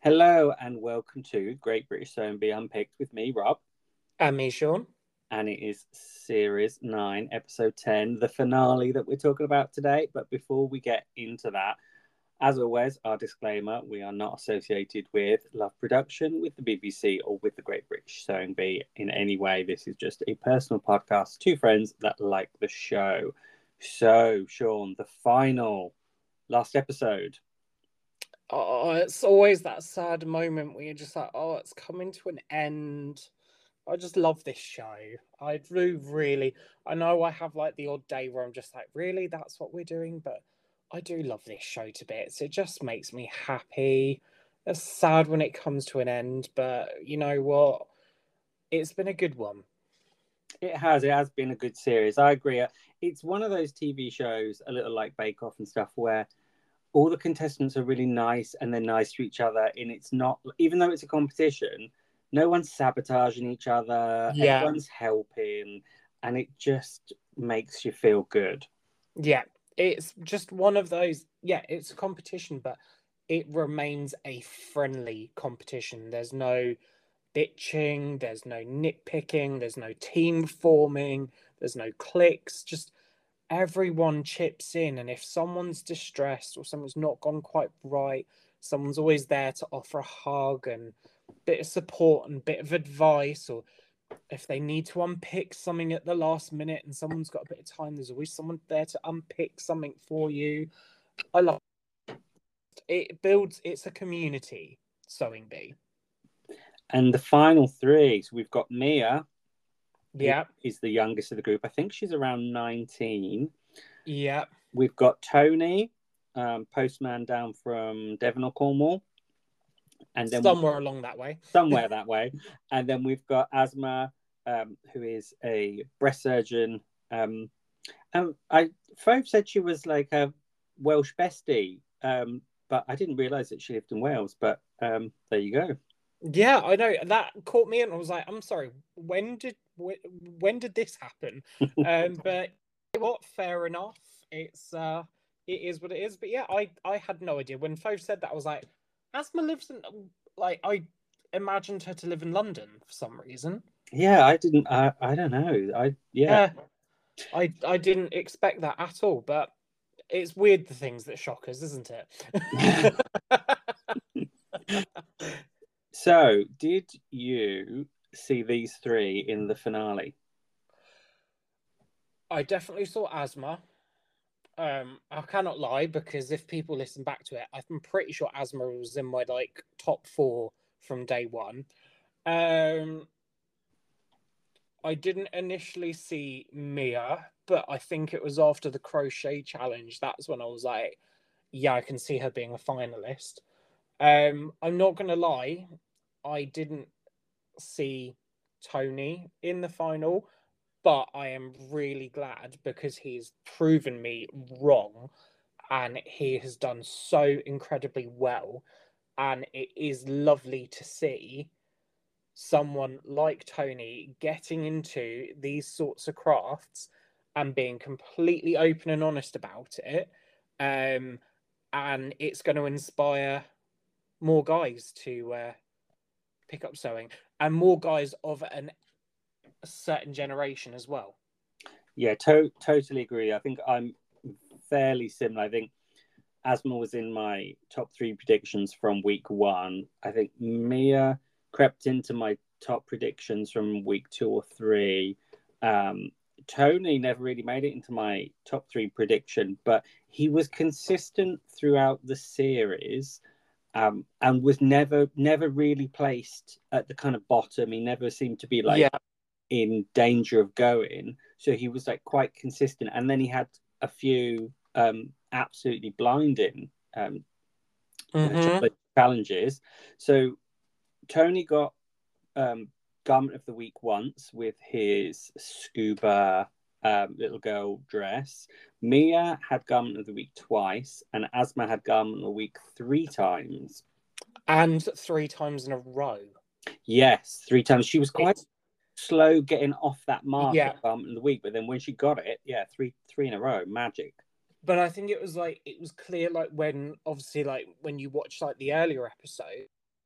Hello and welcome to Great British Sewing Bee Unpicked with me, Rob. And me, Sean. And it is Series 9, Episode 10, the finale that we're talking about today. But before we get into that, as always, our disclaimer, we are not associated with Love Production, with the BBC, or with the Great British Sewing Bee in any way. This is just a personal podcast, two friends that like the show. So, Sean, the final, last episode. Oh, it's always that sad moment where you're just like, oh, it's coming to an end. I just love this show. I do really. I know I have like the odd day where I'm just like, really, that's what we're doing, but I do love this show to bits. It just makes me happy. It's sad when it comes to an end, but you know what? It's been a good one. It has been a good series. I agree. It's one of those TV shows, a little like Bake Off and stuff, where all the contestants are really nice and they're nice to each other. And it's not, even though it's a competition, no one's sabotaging each other. Yeah, Everyone's helping, and it just makes you feel good. yeah. It's just one of those. Yeah, it's a competition, but it remains a friendly competition. There's no bitching, there's no nitpicking, there's no team forming, there's no cliques. Just everyone chips in. And if someone's distressed or someone's not gone quite right, someone's always there to offer a hug and a bit of support and a bit of advice. Or if they need to unpick something at the last minute and someone's got a bit of time, there's always someone there to unpick something for you. I love it. It's a community, Sewing Bee. And the final three, so we've got Mia, who Yeah. is the youngest of the group. I think she's around 19. Yeah. We've got Tony, postman down from Devon or Cornwall. And then Somewhere along that way. somewhere that way. And then we've got Asma, who is a breast surgeon. Fove said she was like a Welsh bestie, but I didn't realise that she lived in Wales. But there you go. Yeah, I know that caught me, and I was like, "I'm sorry, when did this happen?" But what? Fair enough. It is what it is. But yeah, I had no idea when Fove said that. I was like, Asma lives in like I imagined her to live in London for some reason. Yeah, I didn't. I don't know. Yeah, I didn't expect that at all. But it's weird the things that shock us, isn't it? So, did you see these three in the finale? I definitely saw Asma. I cannot lie because if people listen back to it, I'm pretty sure Asma was in my like top four from day one. Um, I didn't initially see Mia, but I think it was after the crochet challenge. That's when I was like, yeah, I can see her being a finalist. I'm not gonna lie, I didn't see Tony in the final, but I am really glad because he's proven me wrong and he has done so incredibly well. And it is lovely to see someone like Tony getting into these sorts of crafts and being completely open and honest about it. Um, and it's going to inspire more guys to pick up sewing and more guys of a certain generation as well. Yeah, totally agree. I think I'm fairly similar. I think Asma was in my top three predictions from week one. I think Mia crept into my top predictions from week two or three. Um, Tony never really made it into my top three prediction, but he was consistent throughout the series. And was never really placed at the kind of bottom. He never seemed to be like Yeah. in danger of going. So he was like quite consistent. And then he had a few absolutely blinding Mm-hmm. challenges. So Tony got Garment of the Week once with his scuba little girl dress. Mia had Garment of the Week twice, and Asma had Garment of the Week three times. And three times in a row. Yes, three times. She was quite It's slow getting off that mark yeah. at Garment of the Week, but then when she got it, yeah, three in a row, magic. But I think it was clear like when obviously like when you watch like the earlier episode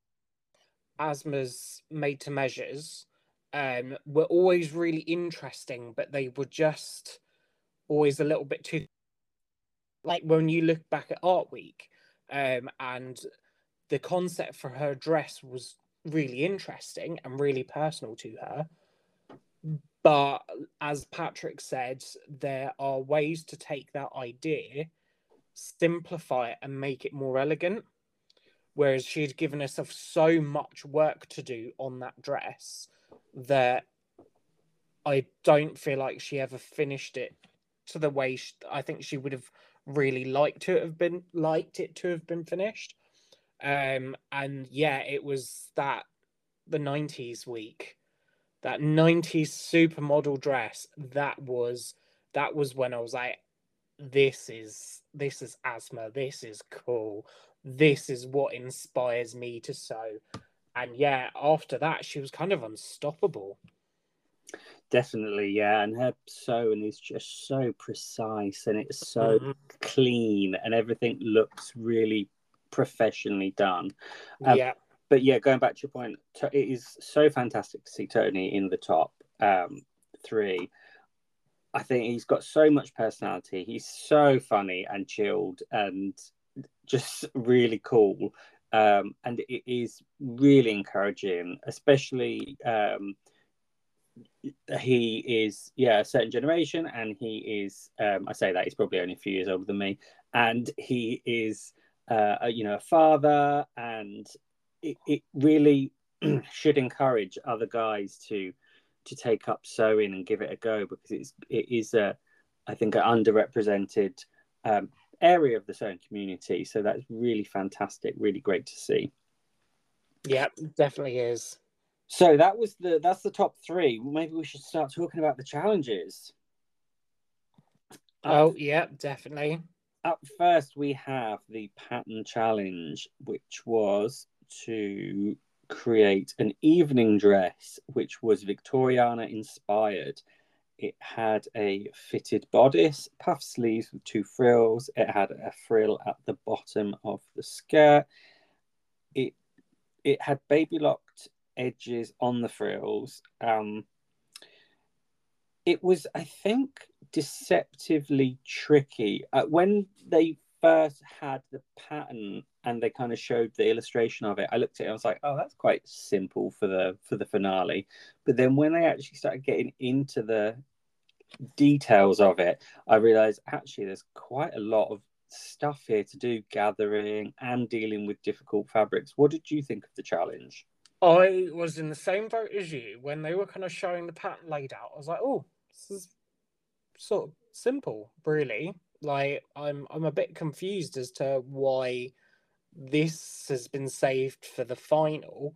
Asma's made to measures were always really interesting, but they were just always a little bit too, like when you look back at Art Week, and the concept for her dress was really interesting and really personal to her. But as Patrick said, there are ways to take that idea, simplify it, and make it more elegant. Whereas she had given herself so much work to do on that dress that I don't feel like she ever finished it to the way I think she would have really liked it to have been finished. And yeah, it was the 90s week, that 90s supermodel dress. That was when I was like, this is Asma. This is cool. This is what inspires me to sew. And yeah, after that, she was kind of unstoppable. Definitely, yeah. And her sewing is just so precise and it's so clean and everything looks really professionally done. Yeah. But yeah, going back to your point, it is so fantastic to see Tony in the top three. I think he's got so much personality. He's so funny and chilled and just really cool. And it is really encouraging, especially he is a certain generation, and he is I say that he's probably only a few years older than me, and he is a father, and it really should encourage other guys to take up sewing and give it a go, because it is I think an underrepresented area of the sewing community. So that's really fantastic, really great to see. Yeah, definitely is. So that's the top three. Maybe we should start talking about the challenges. Yeah, definitely. Up first, we have the pattern challenge, which was to create an evening dress, which was Victoriana inspired. It had a fitted bodice, puff sleeves with 2 frills. It had a frill at the bottom of the skirt. It had baby locked edges on the frills. It was, I think, deceptively tricky. When they first had the pattern and they kind of showed the illustration of it, I looked at it and I was like, oh, that's quite simple for the finale. But then when they actually started getting into the details of it, I realized actually there's quite a lot of stuff here to do, gathering and dealing with difficult fabrics. What did you think of the challenge? I was in the same boat as you when they were kind of showing the pattern laid out. I was like, oh, this is sort of simple, really. Like, I'm a bit confused as to why this has been saved for the final.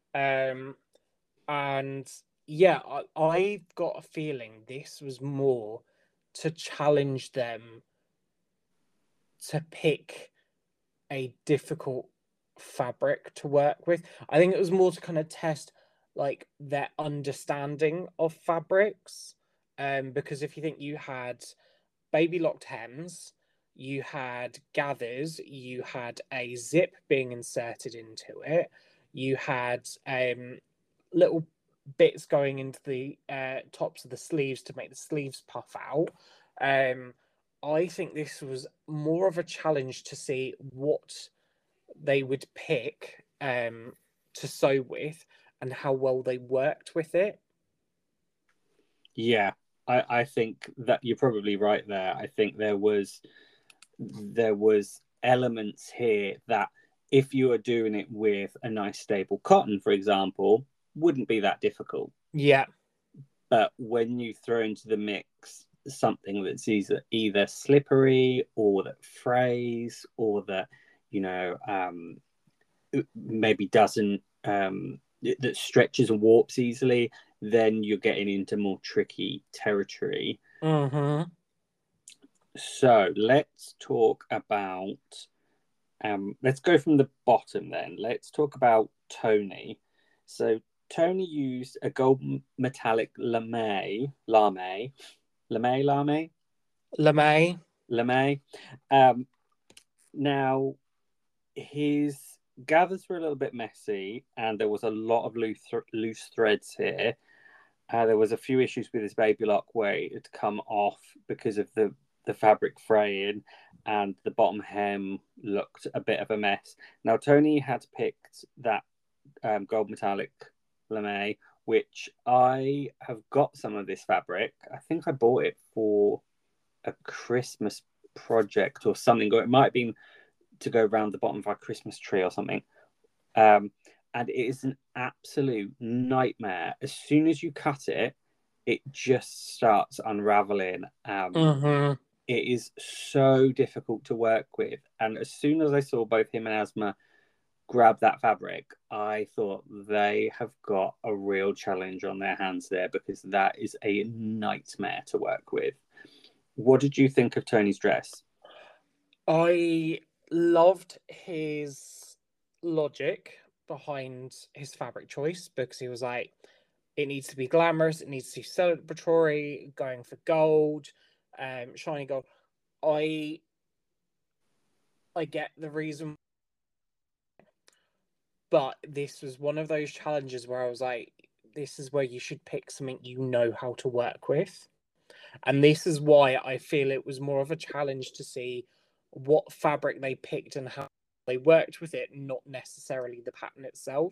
And yeah, I've got a feeling this was more to challenge them to pick a difficult fabric to work with. I think it was more to kind of test like their understanding of fabrics. Because if you think, you had baby locked hems, you had gathers, you had a zip being inserted into it, you had little bits going into the tops of the sleeves to make the sleeves puff out. I think this was more of a challenge to see what they would pick to sew with and how well they worked with it. Yeah, I think that you're probably right there. I think there was elements here that if you are doing it with a nice stable cotton, for example, wouldn't be that difficult. Yeah. But when you throw into the mix something that's either slippery or that frays or that maybe doesn't that stretches and warps easily, then you're getting into more tricky territory. Mm-hmm. So let's talk about let's go from the bottom then. Let's talk about Tony. So Tony used a gold metallic lame. Now his gathers were a little bit messy, and there was a lot of loose threads here. There was a few issues with his baby lock where it had come off because of the fabric fraying, and the bottom hem looked a bit of a mess. Now, Tony had picked that gold metallic lame, which I have got some of this fabric. I think I bought it for a Christmas project or something, or it might have been to go around the bottom of our Christmas tree or something. And it is an absolute nightmare. As soon as you cut it, it just starts unraveling. It is so difficult to work with. And as soon as I saw both him and Asma grab that fabric, I thought they have got a real challenge on their hands there, because that is a nightmare to work with. What did you think of Tony's dress? I loved his logic behind his fabric choice, because he was like, it needs to be glamorous, it needs to be celebratory, going for gold, shiny gold. I get the reason, but this was one of those challenges where I was like, this is where you should pick something you know how to work with. And this is why I feel it was more of a challenge to see what fabric they picked and how they worked with it, not necessarily the pattern itself.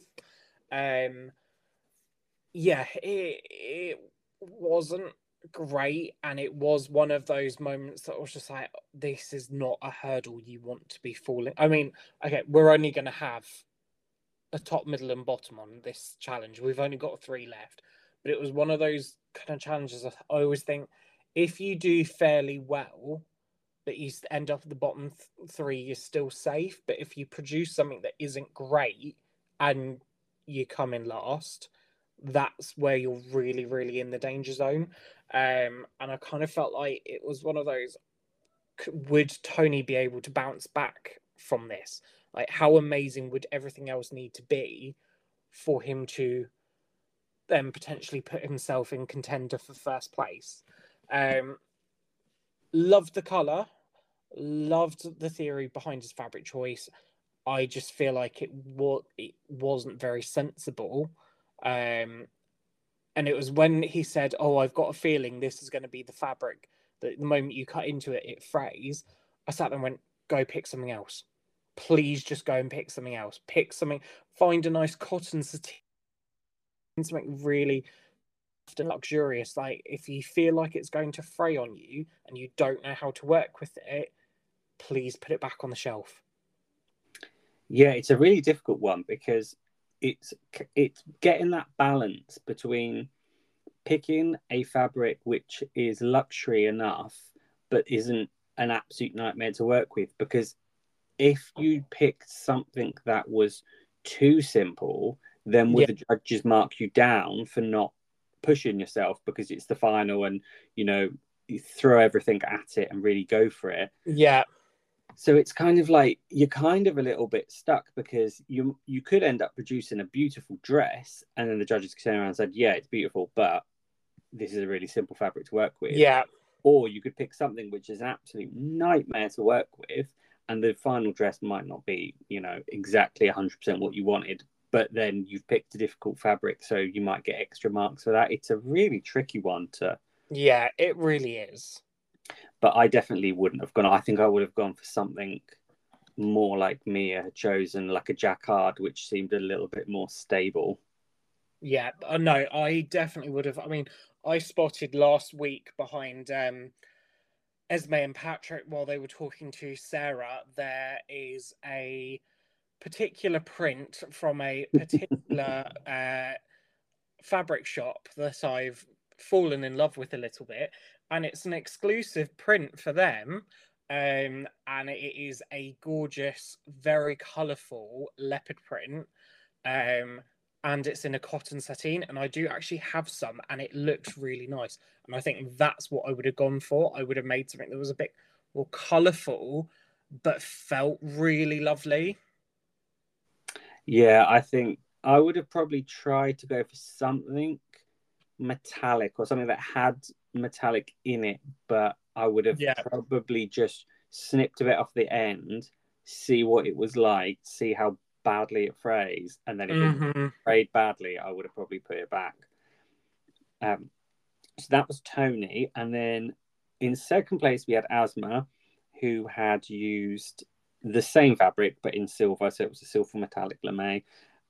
Yeah, it wasn't great, and it was one of those moments that was just like, this is not a hurdle you want to be falling. I mean, okay, we're only going to have a top, middle, and bottom on this challenge. We've only got 3 left, but it was one of those kind of challenges. I always think if you do fairly well, but you end up at the bottom 3, you're still safe. But if you produce something that isn't great and you come in last, that's where you're really, really in the danger zone. And I kind of felt like it was one of those, would Tony be able to bounce back from this? Like, how amazing would everything else need to be for him to then potentially put himself in contender for first place? Loved the colour, loved the theory behind his fabric choice. I just feel like it wasn't very sensible. And it was when he said, "Oh, I've got a feeling this is going to be the fabric that the moment you cut into it, it frays." I sat there and went, "Go pick something else. Please just go and pick something else. Pick something. Find a nice cotton sateen, something really soft and luxurious. Like, if you feel like it's going to fray on you and you don't know how to work with it, please put it back on the shelf." Yeah, it's a really difficult one, because it's getting that balance between picking a fabric which is luxury enough but isn't an absolute nightmare to work with. Because if you picked something that was too simple, then would the judges mark you down for not pushing yourself because it's the final, and you throw everything at it and really go for it? Yeah. So it's kind of like you're kind of a little bit stuck, because you could end up producing a beautiful dress, and then the judges could turn around and said, "Yeah, it's beautiful, but this is a really simple fabric to work with." Yeah. Or you could pick something which is an absolute nightmare to work with, and the final dress might not be, exactly 100% what you wanted, but then you've picked a difficult fabric, so you might get extra marks for that. It's a really tricky one to. Yeah, it really is. But I definitely wouldn't have gone. I think I would have gone for something more like Mia had chosen, like a jacquard, which seemed a little bit more stable. Yeah, no, I definitely would have. I mean, I spotted last week behind Esme and Patrick, while they were talking to Sarah, there is a particular print from a particular fabric shop that I've fallen in love with a little bit, and it's an exclusive print for them. And it is a gorgeous, very colourful leopard print. And it's in a cotton sateen, and I do actually have some, and it looks really nice. And I think that's what I would have gone for. I would have made something that was a bit more colourful, but felt really lovely. Yeah, I think I would have probably tried to go for something metallic, or something that had metallic in it, but I would have probably just snipped a bit off the end, see what it was like, see how badly at frays, and then if it Mm-hmm. frayed badly, I would have probably put it back. So that was Tony, and then in second place we had Asma, who had used the same fabric but in silver, so it was a silver metallic lame.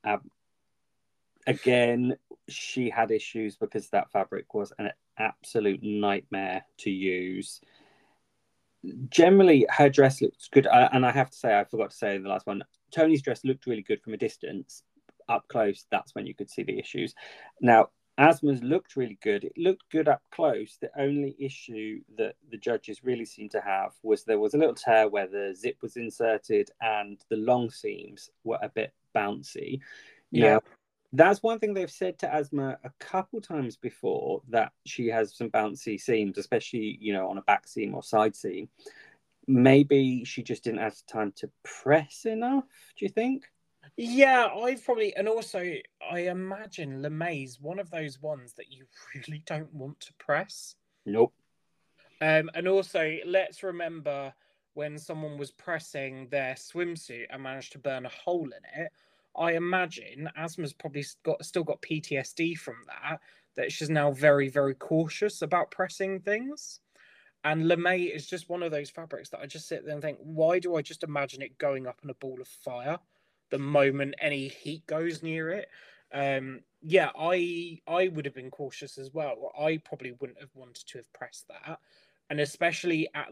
Again, she had issues because that fabric was an absolute nightmare to use. Generally, her dress looks good, and I have to say, I forgot to say in the last one, Tony's dress looked really good from a distance. Up close, that's when you could see the issues. Now, Asma's looked really good. It looked good up close. The only issue that the judges really seemed to have was there was a little tear where the zip was inserted and the long seams were a bit bouncy. Yeah. Now, that's one thing they've said to Asma a couple times before, that she has some bouncy seams, especially, on a back seam or side seam. Maybe she just didn't have time to press enough, do you think? Yeah, I've probably, and also I imagine LeMay's one of those ones that you really don't want to press. Nope. And also, let's remember when someone was pressing their swimsuit and managed to burn a hole in it. I imagine Asma's probably still got PTSD from that she's now very, very cautious about pressing things. And LeMay is just one of those fabrics that I just sit there and think, why do I just imagine it going up in a ball of fire the moment any heat goes near it? Yeah, I would have been cautious as well. I probably wouldn't have wanted to have pressed that. And especially at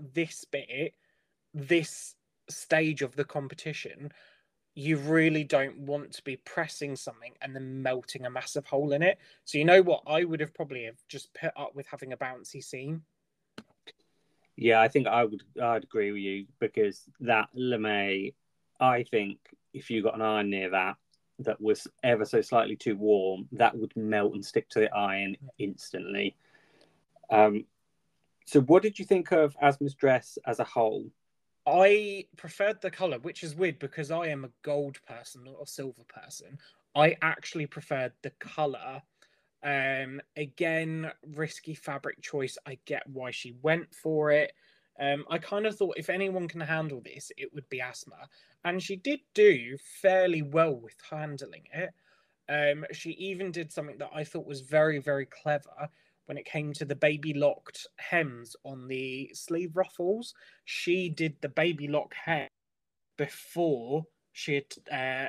this stage of the competition, you really don't want to be pressing something and then melting a massive hole in it. So you know what? I would have probably have just put up with having a bouncy seam. Yeah, I think I'd agree with you, because that lame, I think if you got an iron near that was ever so slightly too warm, that would melt and stick to the iron instantly. So what did you think of Asma's dress as a whole? I preferred the color, which is weird because I am a gold person, not a silver person. I actually preferred the color. Again, risky fabric choice. I get why she went for it. I kind of thought if anyone can handle this, it would be Asma, and she did do fairly well with handling it. She even did something that I thought was very, very clever when it came to the baby locked hems on the sleeve ruffles. She did the baby lock hem before she had.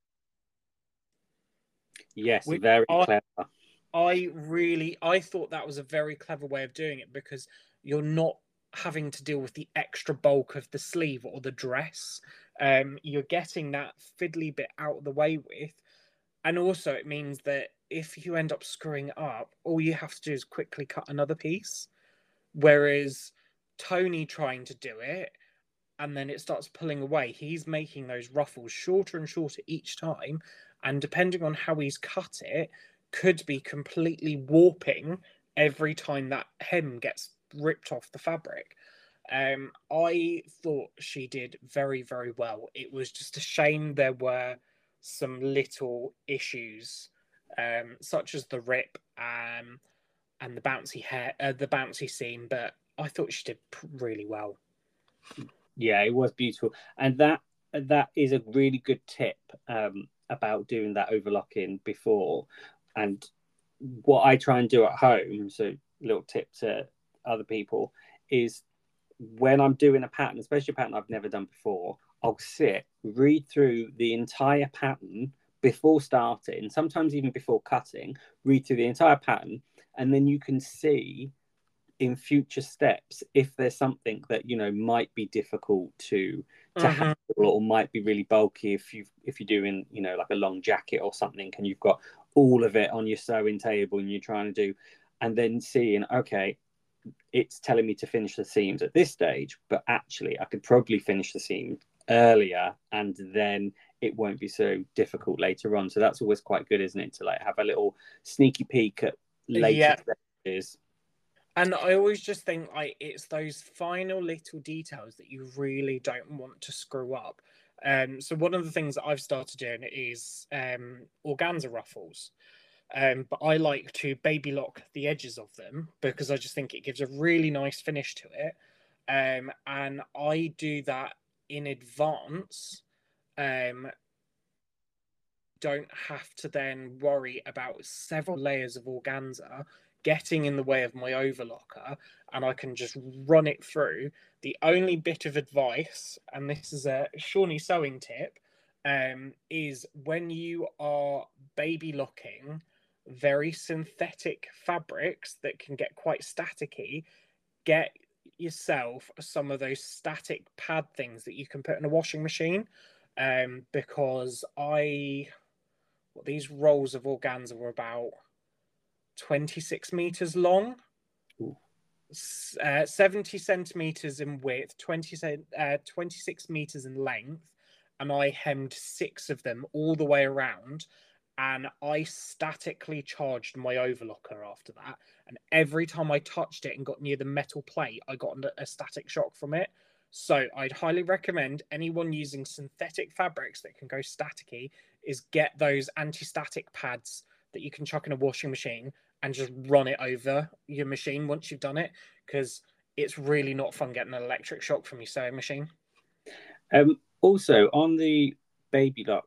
Yes, very clever. I thought that was a very clever way of doing it, because you're not having to deal with the extra bulk of the sleeve or the dress. You're getting that fiddly bit out of the way with. And also, it means that if you end up screwing it up, all you have to do is quickly cut another piece. Whereas Tony trying to do it, and then it starts pulling away, he's making those ruffles shorter and shorter each time. And depending on how he's cut it, could be completely warping every time that hem gets ripped off the fabric. I thought she did very, very well. It was just a shame there were some little issues, such as the rip, and the bouncy hair, the bouncy seam. But I thought she did really well. Yeah, it was beautiful, and that is a really good tip about doing that overlocking before. And what I try and do at home, so little tip to other people, is when I'm doing a pattern, especially a pattern I've never done before, I'll read through the entire pattern before starting, sometimes even before cutting, read through the entire pattern, and then you can see in future steps if there's something that might be difficult to handle, or might be really bulky if you're doing like a long jacket or something, and you've got all of it on your sewing table and you're trying to do, and then seeing, okay, it's telling me to finish the seams at this stage, but actually I could probably finish the seam earlier, and then it won't be so difficult later on. So that's always quite good, isn't it, to like have a little sneaky peek at later stages. And I always just think like it's those final little details that you really don't want to screw up. So one of the things that I've started doing is organza ruffles. But I like to baby lock the edges of them because I just think it gives a really nice finish to it. And I do that in advance, don't have to then worry about several layers of organza getting in the way of my overlocker, and I can just run it through. The only bit of advice, and this is a Shawnee sewing tip, is when you are baby locking very synthetic fabrics that can get quite staticky, get yourself some of those static pad things that you can put in a washing machine. Because these rolls of organza were about 26 meters long, 70 centimeters in width, 26 meters in length, and I hemmed 6 of them all the way around, and I statically charged my overlocker after that, and every time I touched it and got near the metal plate, I got a static shock from it. So I'd highly recommend anyone using synthetic fabrics that can go staticky is get those anti-static pads that you can chuck in a washing machine and just run it over your machine once you've done it, because it's really not fun getting an electric shock from your sewing machine. Also, on the Baby Lock,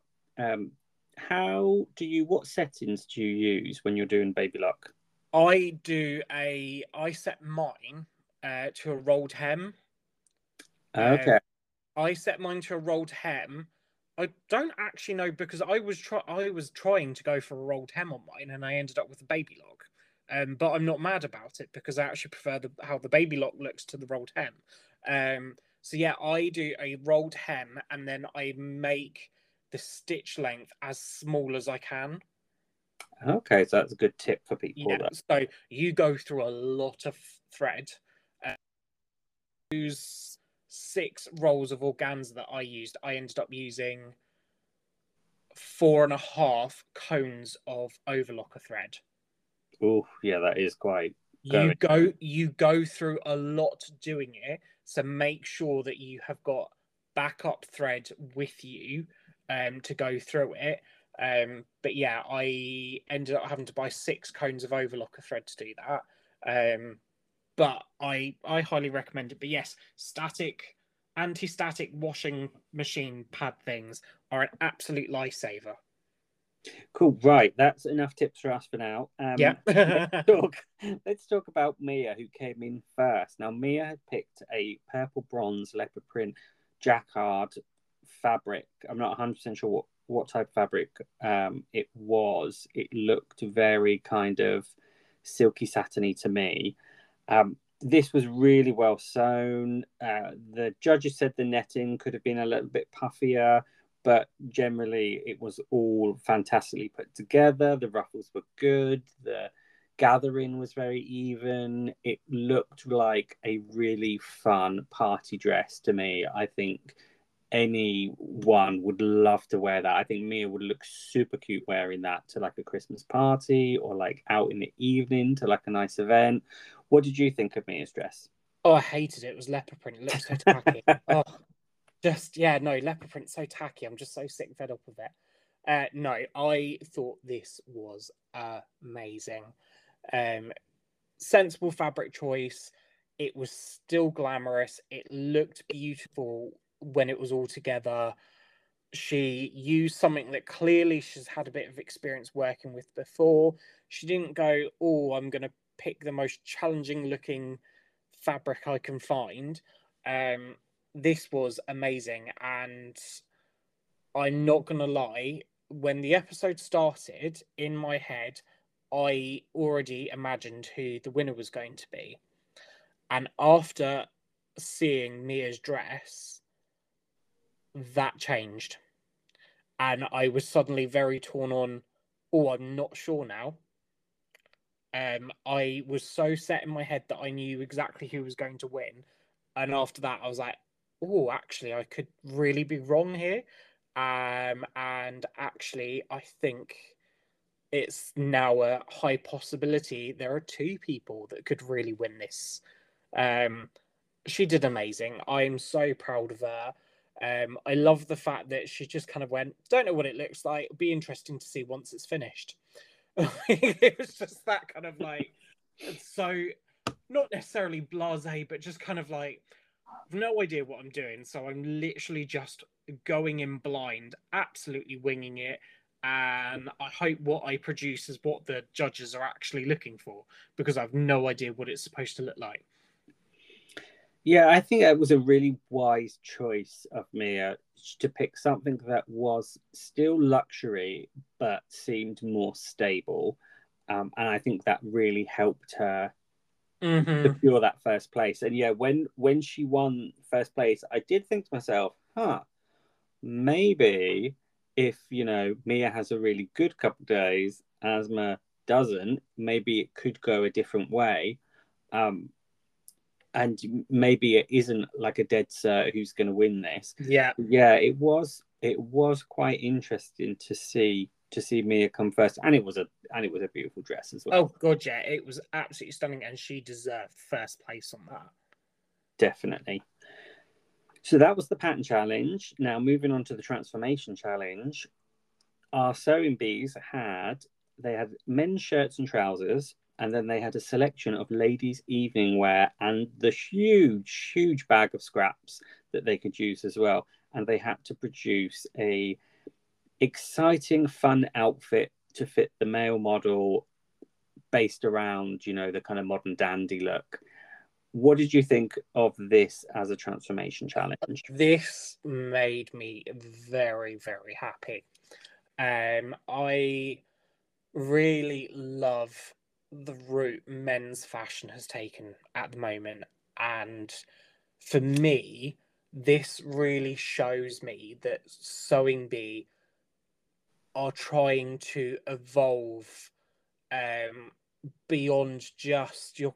what settings do you use when you're doing Baby Lock? I set mine to a rolled hem. Okay. I set mine to a rolled hem. I don't actually know, because I was trying to go for a rolled hem on mine, and I ended up with a Baby Lock. But I'm not mad about it, because I actually prefer how the Baby Lock looks to the rolled hem. So yeah, I do a rolled hem, and then I make the stitch length as small as I can. Okay, so that's a good tip for people. Yeah, so you go through a lot of thread. Use 6 rolls of organza that I used. I ended up using 4.5 cones of overlocker thread. Oh, yeah, that is quite. You go through a lot doing it, so make sure that you have got backup thread with you to go through it. But yeah, I ended up having to buy 6 cones of overlocker thread to do that. But I highly recommend it. But yes, anti-static washing machine pad things are an absolute lifesaver. Cool. Right, that's enough tips for us for now. Yeah. let's talk about Mia, who came in first. Now, Mia had picked a purple bronze leopard print jacquard fabric. I'm not 100% sure what type of fabric it was. It looked very kind of silky satiny to me. This was really well sewn. The judges said the netting could have been a little bit puffier, but generally it was all fantastically put together. The ruffles were good. The gathering was very even. It looked like a really fun party dress to me. I think anyone would love to wear that. I think Mia would look super cute wearing that to like a Christmas party, or like out in the evening to like a nice event. What did you think of Mia's dress? Oh, I hated it. It was leopard print. It looked so tacky. Leopard print, so tacky. I'm just so sick and fed up of it. No, I thought this was amazing. Sensible fabric choice. It was still glamorous. It looked beautiful when it was all together. She used something that clearly she's had a bit of experience working with before. She didn't go, oh, I'm going to pick the most challenging looking fabric I can find. This was amazing, and I'm not going to lie, when the episode started, in my head, I already imagined who the winner was going to be. And after seeing Mia's dress, that changed. And I was suddenly very torn on, oh, I'm not sure now. I was so set in my head that I knew exactly who was going to win. And after that, I was like, oh, actually, I could really be wrong here. And actually, I think it's now a high possibility there are 2 people that could really win this. She did amazing. I'm so proud of her. I love the fact that she just kind of went, don't know what it looks like. It'll be interesting to see once it's finished. It was just that kind of like, so not necessarily blasé, but just kind of like, I've no idea what I'm doing. So I'm literally just going in blind, absolutely winging it. and I hope what I produce is what the judges are actually looking for, because I've no idea what it's supposed to look like. Yeah, I think that was a really wise choice of Mia to pick something that was still luxury but seemed more stable. And I think that really helped her secure that first place. And yeah, when she won first place, I did think to myself, maybe if Mia has a really good couple of days, Asma doesn't, maybe it could go a different way. And maybe it isn't like a dead cert who's going to win this. Yeah, it was quite interesting to see Mia come first, and it was a beautiful dress as well. Oh god, yeah, it was absolutely stunning, and she deserved first place on that. Definitely. So that was the pattern challenge. Now moving on to the transformation challenge, our sewing bees had men's shirts and trousers, and then they had a selection of ladies' evening wear and the huge bag of scraps that they could use as well. And they had to produce a exciting, fun outfit to fit the male model based around, the kind of modern dandy look. What did you think of this as a transformation challenge? This made me very, very happy. I really love the route men's fashion has taken at the moment. And for me, this really shows me that Sewing Bee are trying to evolve beyond just your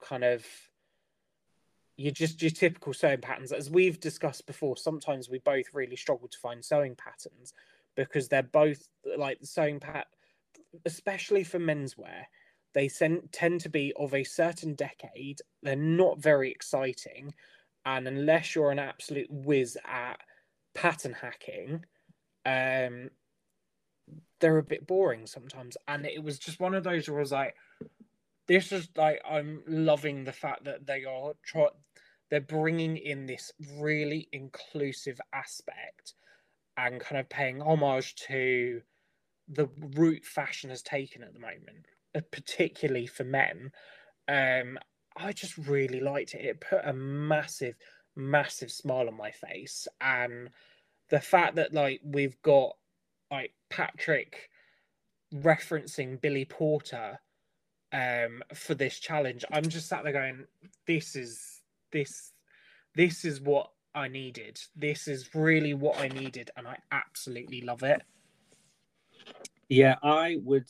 your typical sewing patterns. As we've discussed before, sometimes we both really struggle to find sewing patterns because they're both like the sewing especially for menswear, they tend to be of a certain decade. They're not very exciting, and unless you're an absolute whiz at pattern hacking, they're a bit boring sometimes. And it was just one of those where I was like, this is like, I'm loving the fact that they're bringing in this really inclusive aspect and kind of paying homage to the route fashion has taken at the moment, particularly for men. I just really liked it. It put a massive smile on my face, and the fact that like we've got like Patrick referencing Billy Porter for this challenge, I'm just sat there going, this is what I needed. This is really what I needed, and I absolutely love it. Yeah, I would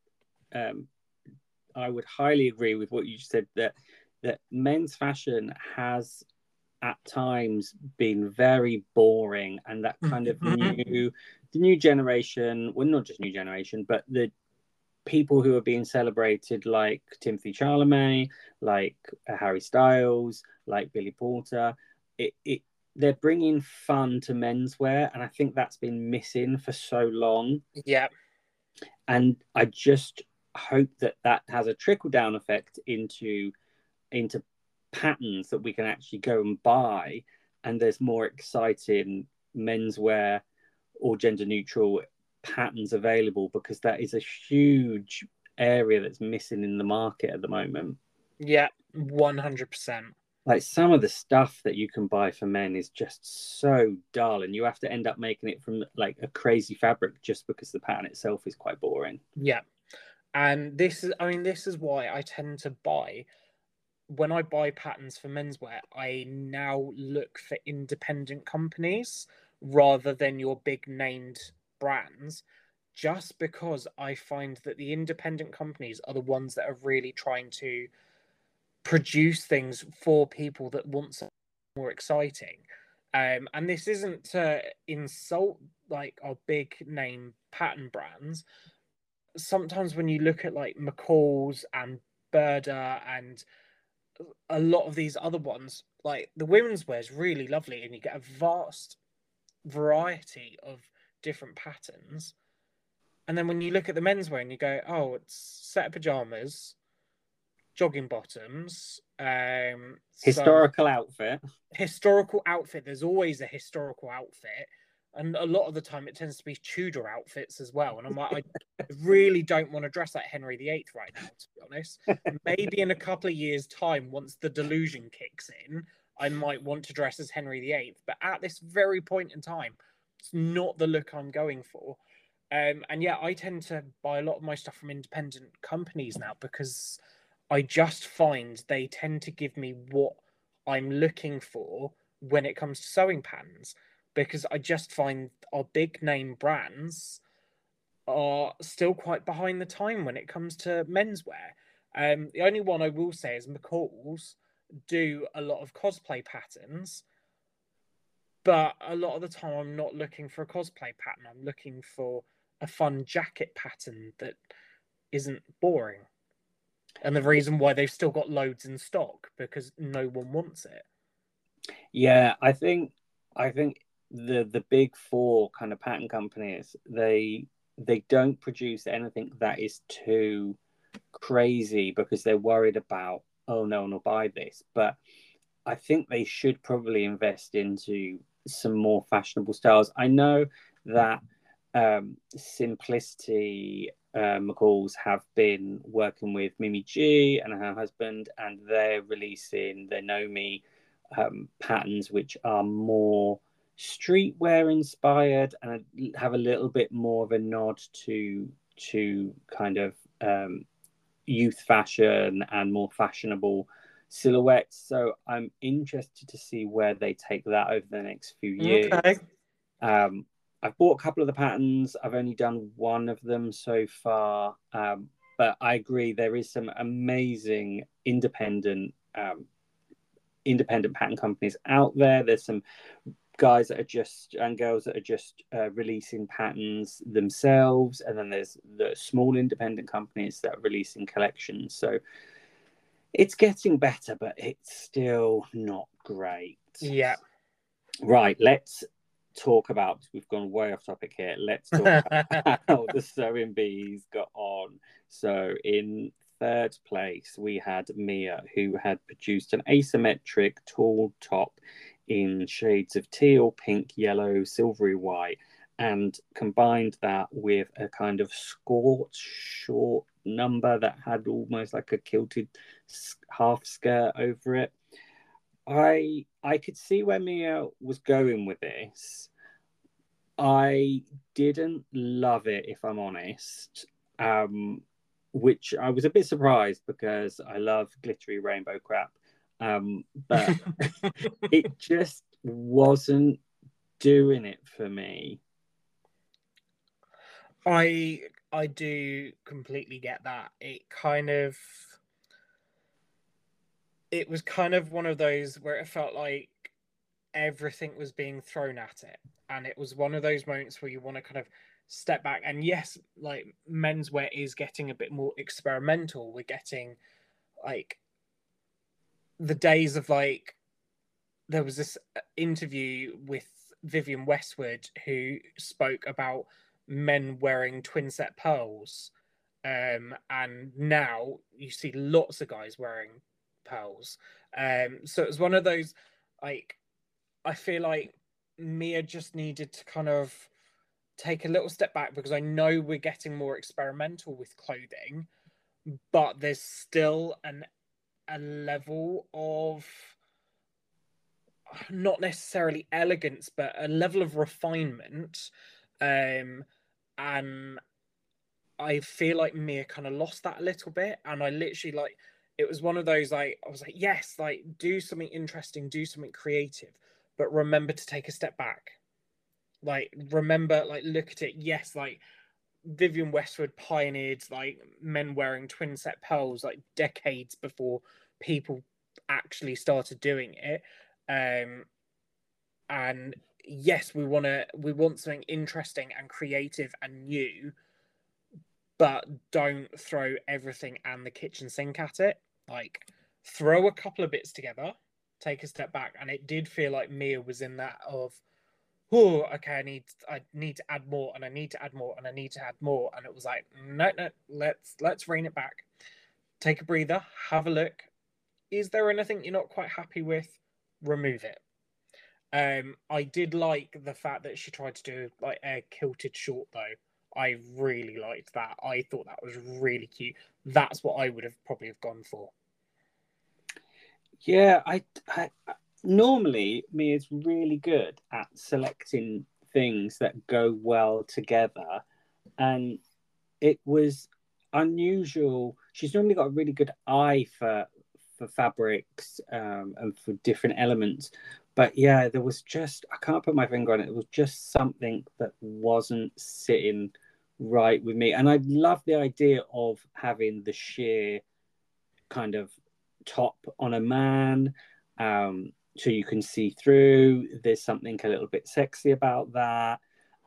highly agree with what you said, that men's fashion has at times been very boring, and that kind of the new generation, well, not just new generation, but the people who are being celebrated, like Timothy Chalamet, like Harry Styles, like Billy Porter, they're bringing fun to menswear, and I think that's been missing for so long. Yeah. And I just hope that has a trickle down effect into patterns that we can actually go and buy, and there's more exciting menswear or gender neutral patterns available, because that is a huge area that's missing in the market at the moment. Yeah, 100%. Like, some of the stuff that you can buy for men is just so dull, and you have to end up making it from like a crazy fabric just because the pattern itself is quite boring. Yeah. And this is why I tend to buy, when I buy patterns for menswear, I now look for independent companies rather than your big named brands, just because I find that the independent companies are the ones that are really trying to produce things for people that want something more exciting. And this isn't to insult like our big name pattern brands. Sometimes when you look at like McCall's and Burda and a lot of these other ones, like the women's wear is really lovely, and you get a vast variety of different patterns. And then when you look at the menswear and you go, oh, it's set of pajamas, jogging bottoms, historical outfit. Historical outfit. There's always a historical outfit. And a lot of the time it tends to be Tudor outfits as well. And I'm like, I really don't want to dress like Henry VIII right now, to be honest. Maybe in a couple of years' time, once the delusion kicks in, I might want to dress as Henry VIII. But at this very point in time, it's not the look I'm going for. And yeah, I tend to buy a lot of my stuff from independent companies now because I just find they tend to give me what I'm looking for when it comes to sewing patterns. Because I just find our big name brands are still quite behind the time when it comes to menswear. The only one I will say is McCall's do a lot of cosplay patterns, but a lot of the time I'm not looking for a cosplay pattern. I'm looking for a fun jacket pattern that isn't boring. And the reason why they've still got loads in stock because no one wants it. Yeah, I think the big four kind of pattern companies, they don't produce anything that is too crazy because they're worried about, oh, no one will buy this. But I think they should probably invest into some more fashionable styles. I know that Simplicity McCall's have been working with Mimi G and her husband, and they're releasing their Nomi patterns, which are more streetwear inspired and have a little bit more of a nod to kind of youth fashion and more fashionable silhouettes. So I'm interested to see where they take that over the next few years. Okay. I've bought a couple of the patterns. I've only done one of them so far, but I agree there is some amazing independent pattern companies out there. There's some guys that are just and girls that are just releasing patterns themselves, and then there's the small independent companies that are releasing collections. So it's getting better, but it's still not great. Yeah. Right, let's talk about, we've gone way off topic here. Let's talk about how the Sewing Bees got on. So in third place, we had Mia, who had produced an asymmetric tall top in shades of teal, pink, yellow, silvery white, and combined that with a kind of scorched short number that had almost like a kilted half skirt over it. I could see where Mia was going with this. I didn't love it, if I'm honest. Which I was a bit surprised because I love glittery rainbow crap. But it just wasn't doing it for me. I do completely get that. It was kind of one of those where it felt like everything was being thrown at it. And it was one of those moments where you want to kind of step back. And yes, like menswear is getting a bit more experimental. We're getting like the days of like, there was this interview with Vivienne Westwood who spoke about men wearing twin set pearls. And now you see lots of guys wearing pearls. So it was one of those, like, I feel like Mia just needed to kind of take a little step back because I know we're getting more experimental with clothing, but there's still a level of not necessarily elegance, but a level of refinement. And I feel like Mia kind of lost that a little bit. And I literally like, it was one of those, like, I was like, yes, like do something interesting, do something creative, but remember to take a step back. Like, remember, like, look at it. Yes, like Vivienne Westwood pioneered like men wearing twin set pearls like decades before people actually started doing it. And yes, we want something interesting and creative and new, but don't throw everything and the kitchen sink at it. Like, throw a couple of bits together, take a step back, and it did feel like Mia was in that of, oh, okay, I need to add more, and I need to add more, and I need to add more, and it was like, no, let's rein it back, take a breather, have a look. Is there anything you're not quite happy with? Remove it. I did like the fact that she tried to do like a kilted short though. I really liked that. I thought that was really cute. That's what I would have probably have gone for. Yeah, I normally Mia's really good at selecting things that go well together, and it was unusual. She's normally got a really good eye for fabrics and for different elements, but yeah, there was just I can't put my finger on it. It was just something that wasn't sitting right with me, and I love the idea of having the sheer kind of top on a man, so you can see through. There's something a little bit sexy about that.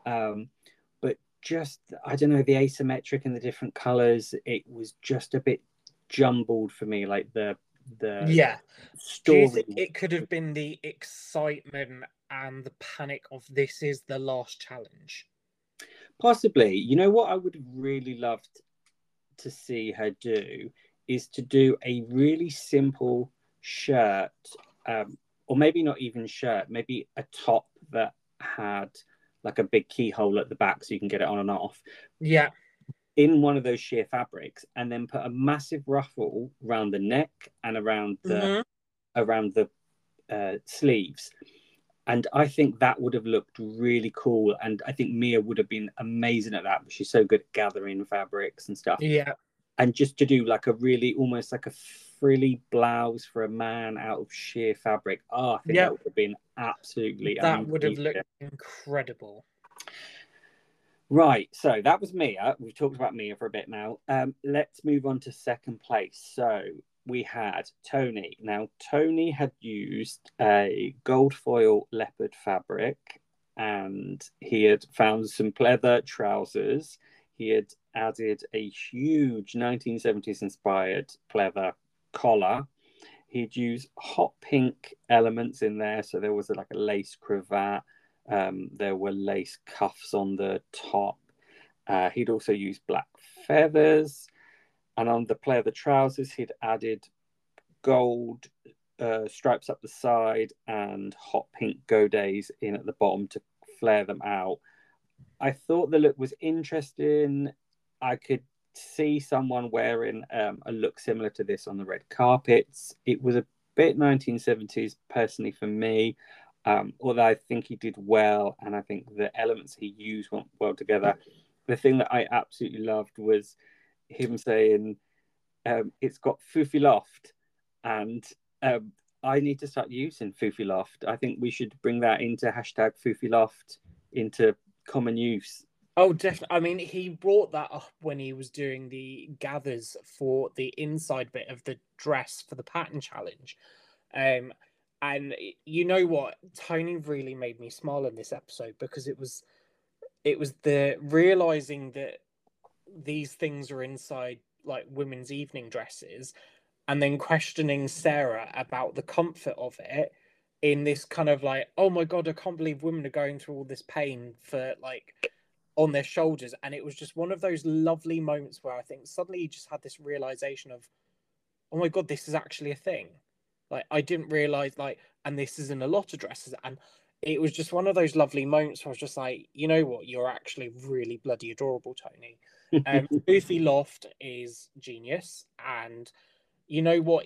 But just, I don't know, the asymmetric and the different colors, it was just a bit jumbled for me. Like the Yeah. Do you story. think it could have been the excitement and the panic of this is the last challenge? Possibly. You know what I would have really loved to see her do is to do a really simple shirt, or maybe not even shirt, maybe a top that had like a big keyhole at the back so you can get it on and off Yeah. in one of those sheer fabrics, and then put a massive ruffle around the neck and around the sleeves. And I think that would have looked really cool. And I think Mia would have been amazing at that. But she's so good at gathering fabrics and stuff. Yeah. And just to do like a really almost like a frilly blouse for a man out of sheer fabric. Oh, I think that would have been absolutely that amazing. would have looked incredible. Right, so that was Mia. We've talked about Mia for a bit now. Let's move on to second place. So we had Tony. Now, Tony had used a gold foil leopard fabric, and he had found some pleather trousers. He had added a huge 1970s inspired pleather collar. He'd used hot pink elements in there. So there was like a lace cravat. There were lace cuffs on the top. He'd also used black feathers. And on the pleather trousers, he'd added gold stripes up the side and hot pink godets in at the bottom to flare them out. I thought the look was interesting. I could see someone wearing a look similar to this on the red carpets. It was a bit 1970s personally for me, although I think he did well, and I think the elements he used went well together. The thing that I absolutely loved was him saying, it's got Foofy Loft, and I need to start using Foofy Loft. I think we should bring that into hashtag Foofy Loft into common use. Oh, definitely. I mean, he brought that up when he was doing the gathers for the inside bit of the dress for the pattern challenge. And you know what? Tony really made me smile in this episode because it was the realizing that these things are inside like women's evening dresses, and then questioning Sarah about the comfort of it in this kind of like, oh my god, I can't believe women are going through all this pain for like on their shoulders. And it was just one of those lovely moments where I think suddenly you just had this realization of, oh my god, this is actually a thing. Like I didn't realize, like, and this is in a lot of dresses. And it was just one of those lovely moments where I was just like, you know what, you're actually really bloody adorable, Tony. Goofy Loft is genius. And you know what,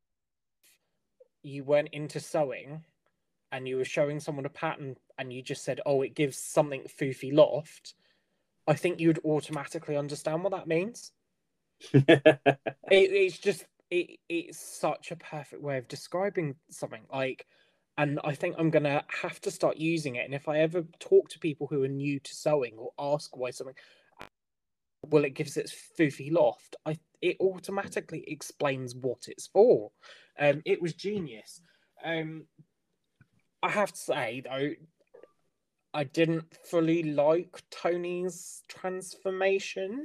you went into sewing and you were showing someone a pattern and you just said, oh, it gives something Foofy Loft, I think you'd automatically understand what that means. It's just it's such a perfect way of describing something. Like, and I think I'm gonna have to start using it. And if I ever talk to people who are new to sewing or ask why something, well, it gives its Foofy Loft, it automatically explains what it's for. It was genius. I have to say though, I didn't fully like Tony's transformation.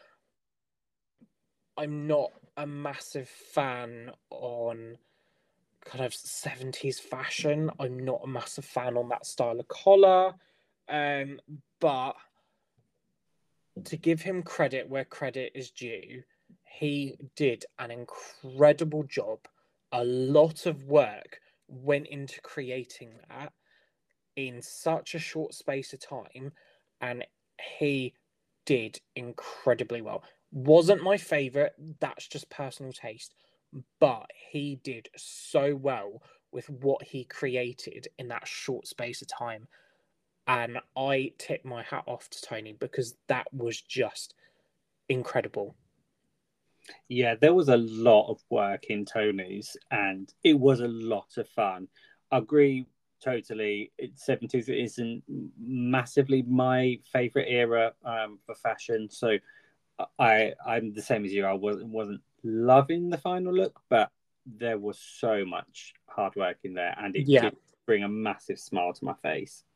I'm not a massive fan on kind of 70s fashion. I'm not a massive fan on that style of collar. But to give him credit where credit is due, he did an incredible job. A lot of work went into creating that. in such a short space of time, and he did incredibly well. Wasn't my favorite, that's just personal taste, but he did so well with what he created in that short space of time. And I tip my hat off to Tony because that was just incredible. Yeah, there was a lot of work in Tony's, and it was a lot of fun. I agree totally. 70s isn't massively my favorite era for fashion, so I'm the same as you. I wasn't loving the final look, but there was so much hard work in there, and it Yeah. did bring a massive smile to my face.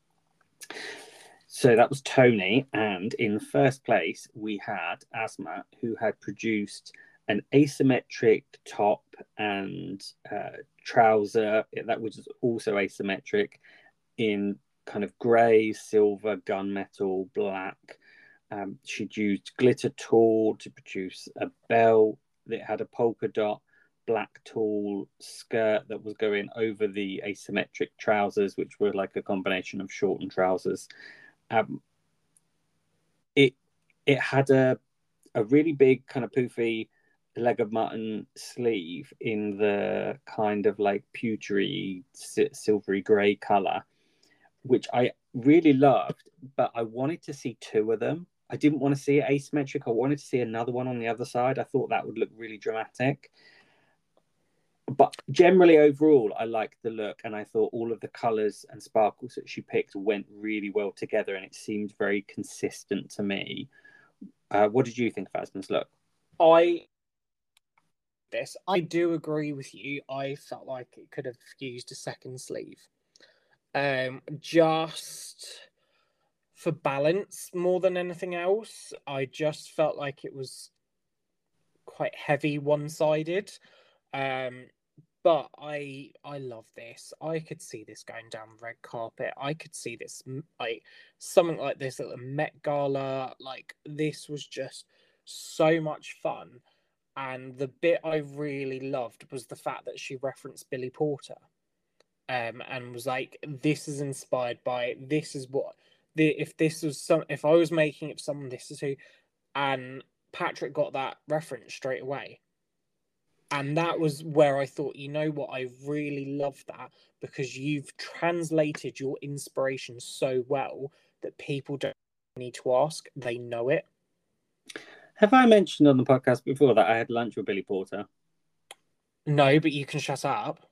So that was Tony, and in first place we had Asma, who had produced an asymmetric top and trouser that was also asymmetric in kind of grey, silver, gunmetal, black. She'd used glitter tulle to produce a belt that had a polka dot black tulle skirt that was going over the asymmetric trousers, which were like a combination of short and trousers. It had a really big kind of poofy leg of mutton sleeve in the kind of like pewtery silvery grey color, which I really loved, but I wanted to see two of them. I didn't want to see it asymmetric. I wanted to see another one on the other side. I thought that would look really dramatic. But generally, overall, I liked the look, and I thought all of the colours and sparkles that she picked went really well together, and it seemed very consistent to me. What did you think of Asma's look? I do agree with you. I felt like it could have used a second sleeve. Just for balance more than anything else. I just felt like it was quite heavy one-sided. But I love this. I could see this going down the red carpet. I could see this like something like this at the Met Gala. Like this was just so much fun. And the bit I really loved was the fact that she referenced Billy Porter. And was like, this is inspired by this is what if this was some if I was making it for someone, this is who, and Patrick got that reference straight away. And that was where I thought, you know what, I really love that because you've translated your inspiration so well that people don't need to ask, they know it. Have I mentioned on the podcast before that I had lunch with Billy Porter? No, but you can shut up.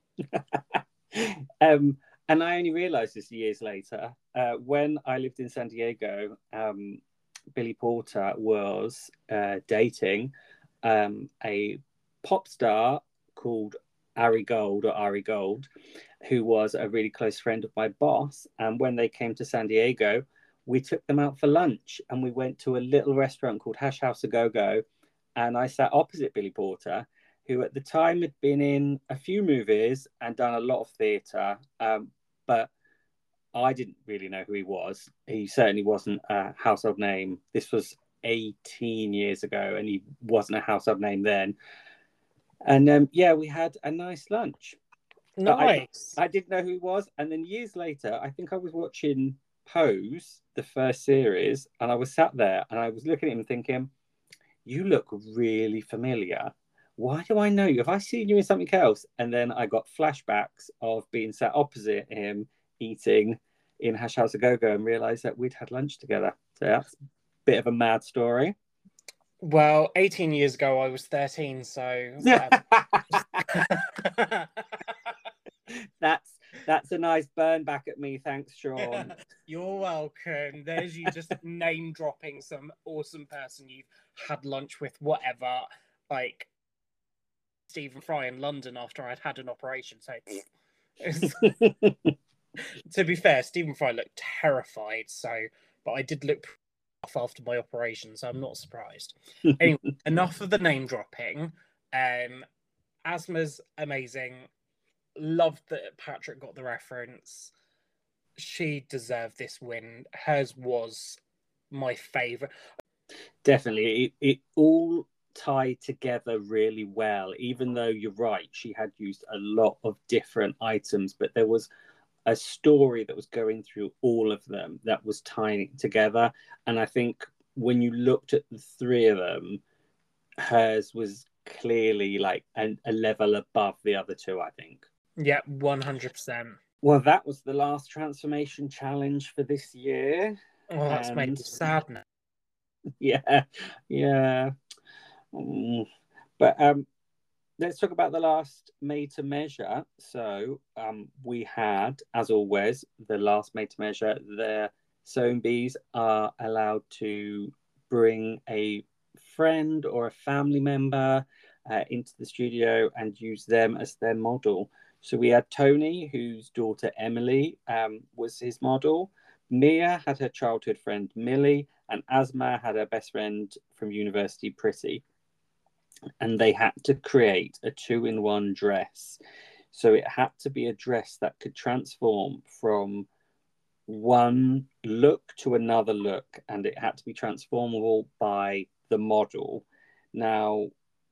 And I only realised this years later. When I lived in San Diego, Billy Porter was dating a pop star called Ari Gold, who was a really close friend of my boss. And when they came to San Diego, we took them out for lunch, and we went to a little restaurant called Hash House A Go Go. And I sat opposite Billy Porter, who at the time had been in a few movies and done a lot of theatre, but I didn't really know who he was. He certainly wasn't a household name. This was 18 years ago, and he wasn't a household name then. And yeah, we had a nice lunch. Nice. I didn't know who he was. And then years later, I think I was watching Pose, the first series, and I was sat there and I was looking at him thinking, you look really familiar. Why do I know you? Have I seen you in something else? And then I got flashbacks of being sat opposite him eating in Hash House A Go Go and realised that we'd had lunch together. So that's a bit of a mad story. Well, 18 years ago, I was 13, so... That's a nice burn back at me. Thanks, Sean. You're welcome. There's you just name dropping some awesome person you've had lunch with, whatever. Like Stephen Fry in London after I'd had an operation. So, to be fair, Stephen Fry looked terrified. So, but I did look off after my operation, so I'm not surprised. Anyway, enough of the name dropping. Asma's amazing. Loved that Patrick got the reference. She deserved this win. Hers was my favourite. Definitely. It all tied together really well, even though you're right, she had used a lot of different items, but there was a story that was going through all of them that was tying it together. And I think when you looked at the three of them, hers was clearly like a level above the other two, I think. Yeah, 100%. Well, that was the last transformation challenge for this year. Oh, that's made me sad now. Yeah, yeah. But let's talk about the last made to measure. So we had, as always, the last made to measure. The sewing bees are allowed to bring a friend or a family member into the studio and use them as their model. So we had Tony, whose daughter Emily was his model. Mia had her childhood friend Millie, and Asma had her best friend from university, Pretty. And they had to create a 2-in-1 dress. So it had to be a dress that could transform from one look to another look, and it had to be transformable by the model. Now,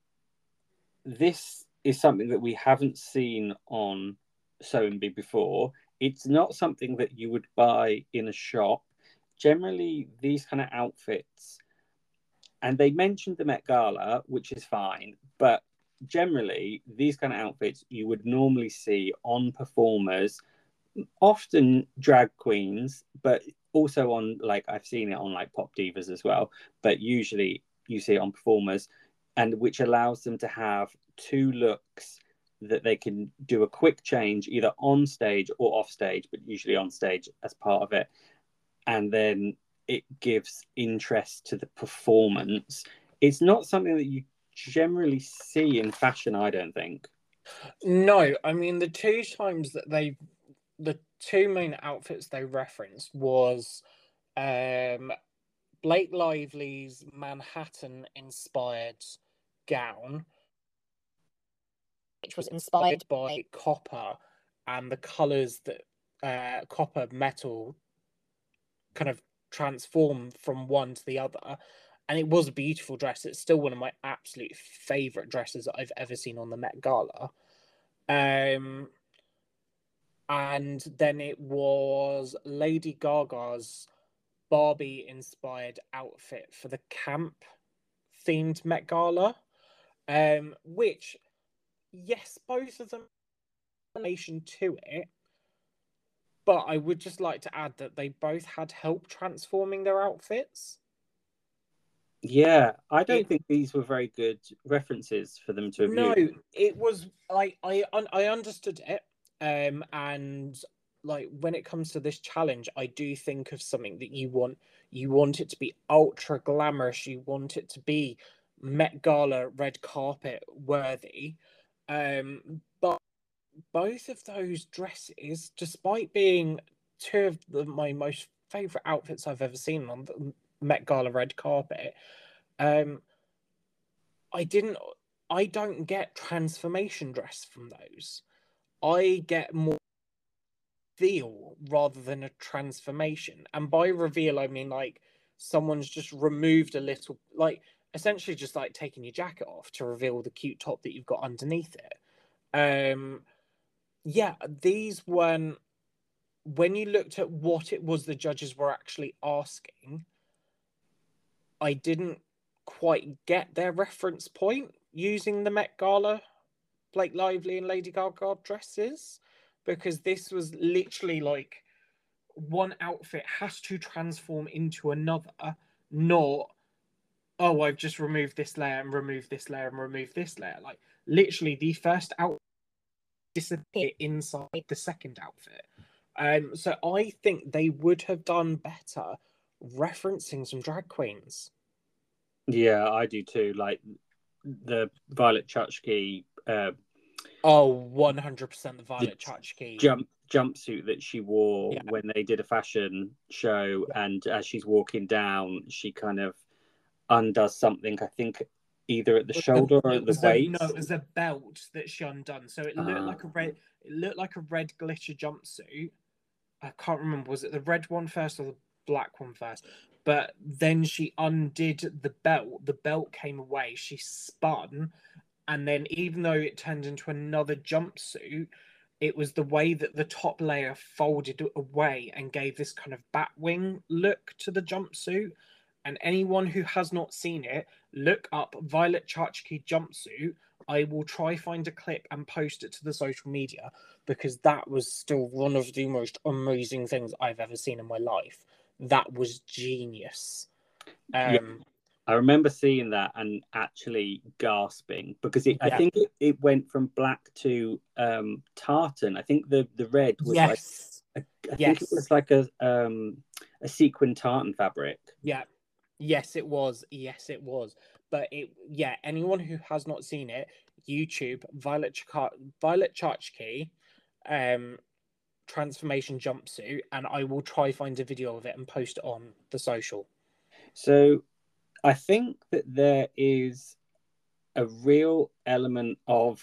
this is something that we haven't seen on Sewing Bee before. It's not something that you would buy in a shop. Generally, these kind of outfits, and they mentioned the Met Gala, which is fine, but generally, these kind of outfits you would normally see on performers, often drag queens, but also on, like, I've seen it on like pop divas as well, but usually you see it on performers, and which allows them to have two looks that they can do a quick change either on stage or off stage, but usually on stage as part of it. And then it gives interest to the performance. It's not something that you generally see in fashion, I don't think. No, I mean, the two main outfits they referenced was Blake Lively's Manhattan inspired gown, which was inspired by copper and the colours that copper metal kind of transformed from one to the other. And it was a beautiful dress. It's still one of my absolute favourite dresses that I've ever seen on the Met Gala. And then it was Lady Gaga's Barbie inspired outfit for the camp themed Met Gala, which, yes, both of them have relation to it, but I would just like to add that they both had help transforming their outfits. Yeah, I don't think these were very good references for them to have No, used. it was I understood it, and like when it comes to this challenge, I do think of something that you want it to be ultra glamorous, you want it to be Met Gala red carpet worthy, but both of those dresses, despite being two of my most favorite outfits I've ever seen on the Met Gala red carpet, I don't get transformation dress from those. I get more reveal rather than a transformation. And by reveal, I mean like someone's just removed a little, like essentially just like taking your jacket off to reveal the cute top that you've got underneath it. Yeah, these weren't, when you looked at what it was the judges were actually asking, I didn't quite get their reference point using the Met Gala Blake Lively and Lady Gaga dresses, because this was literally like one outfit has to transform into another, not, oh, I've just removed this layer and removed this layer and removed this layer. Like literally the first outfit disappear inside the second outfit. So I think they would have done better referencing some drag queens. Yeah, I do too. Like the Violet Chachki. 100% the Violet Chachki jumpsuit that she wore when they did a fashion show, and as she's walking down, she kind of undoes something. I think either at the shoulder or at the waist. No, it was a belt that she undone. So it looked like a red. It looked like a red glitter jumpsuit. I can't remember, was it the red one first or the black one first? But then she undid the belt. The belt came away. She spun, and then even though it turned into another jumpsuit, It was the way that the top layer folded away and gave this kind of batwing look to the jumpsuit. And anyone who has not seen it, look up Violet Chachki jumpsuit. I will try find a clip and post it to the social media, because that was still one of the most amazing things I've ever seen in my life. That was genius. Yeah, I remember seeing that and actually gasping, because I think it went from black to tartan. I think the red was like I think it was like a sequin tartan fabric. Yeah. Yes, it was. Yes, it was. But anyone who has not seen it, YouTube, Violet Chachki, transformation jumpsuit, and I will try find a video of it and post it on the social. So I think that there is a real element of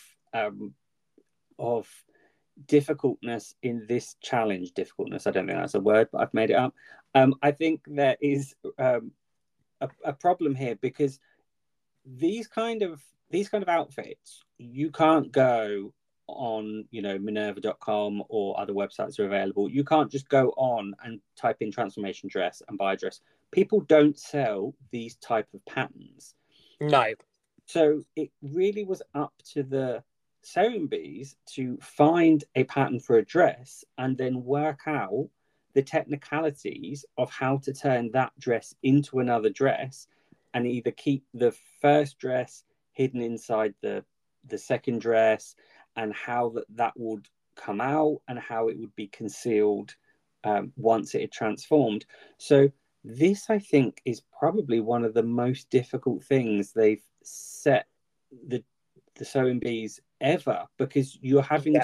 difficultness in this challenge. Difficultness, I don't think that's a word, but I've made it up. I think there is a problem here, because these kind of outfits, you can't go on, Minerva.com or other websites are available. You can't just go on and type in transformation dress and buy a dress. People don't sell these type of patterns. No. So it really was up to the sewing bees to find a pattern for a dress and then work out the technicalities of how to turn that dress into another dress, and either keep the first dress hidden inside the second dress, and how that would come out, and how it would be concealed once it had transformed. So this, I think, is probably one of the most difficult things they've set the sewing bees ever, because you're having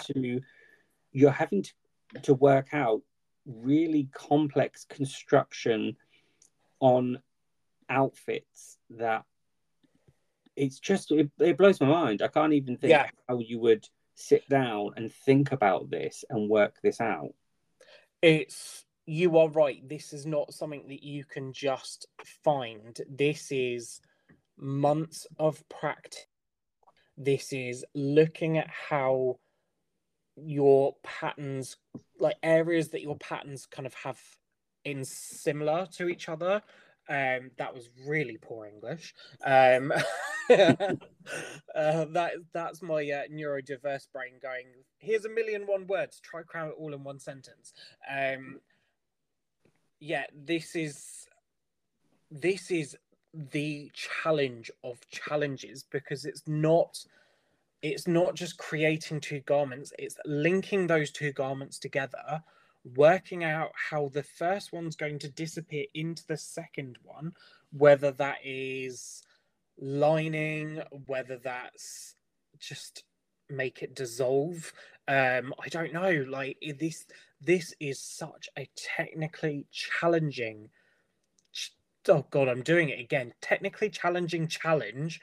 to work out really complex construction on outfits that it blows my mind. I can't even think how you would sit down and think about this and work this out. You are right. This is not something that you can just find. This is months of practice. This is looking at how your patterns, like areas that your patterns kind of have in similar to each other. That was really poor English. That's my neurodiverse brain going, here's 1,000,001 words, try cram it all in one sentence. This is the challenge of challenges, because it's not just creating two garments, it's linking those two garments together, working out how the first one's going to disappear into the second one, whether that is lining, whether that's just make it dissolve. I don't know. Like this is such a technically challenging. Oh God, I'm doing it again. Technically challenging challenge.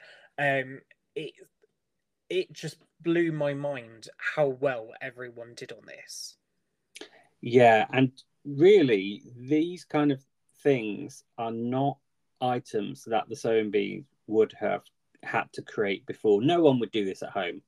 It just blew my mind how well everyone did on this. Yeah, and really, these kind of things are not items that the sewing bee would have had to create before. No one would do this at home.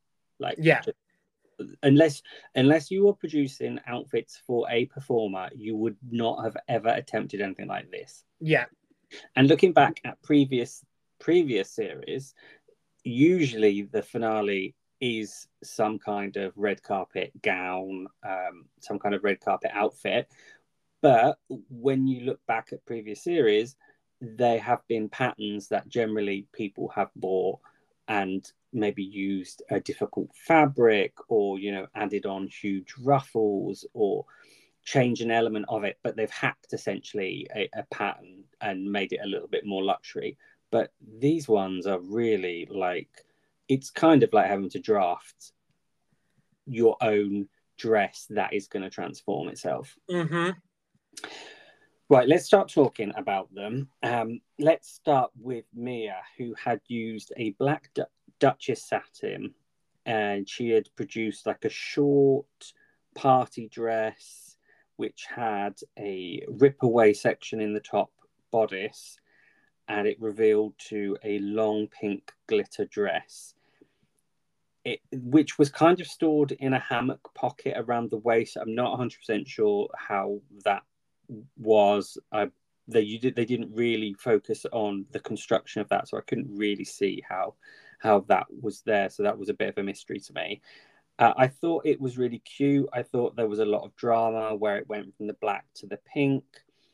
Unless you were producing outfits for a performer, you would not have ever attempted anything like this. Yeah. And looking back at previous series, usually the finale is some kind of red carpet gown, some kind of red carpet outfit. But when you look back at previous series, they have been patterns that generally people have bought and maybe used a difficult fabric, or added on huge ruffles, or change an element of it, but they've hacked essentially a pattern and made it a little bit more luxury. But these ones are really like, it's kind of like having to draft your own dress that is going to transform itself. Mm-hmm. Right, let's start talking about them. Let's start with Mia, who had used a black Duchess satin, and she had produced like a short party dress which had a rip away section in the top bodice, and it revealed to a long pink glitter dress. which was kind of stored in a hammock pocket around the waist. I'm not 100% sure how that was. They didn't really focus on the construction of that, so I couldn't really see how that was there. So that was a bit of a mystery to me. I thought it was really cute. I thought there was a lot of drama where it went from the black to the pink.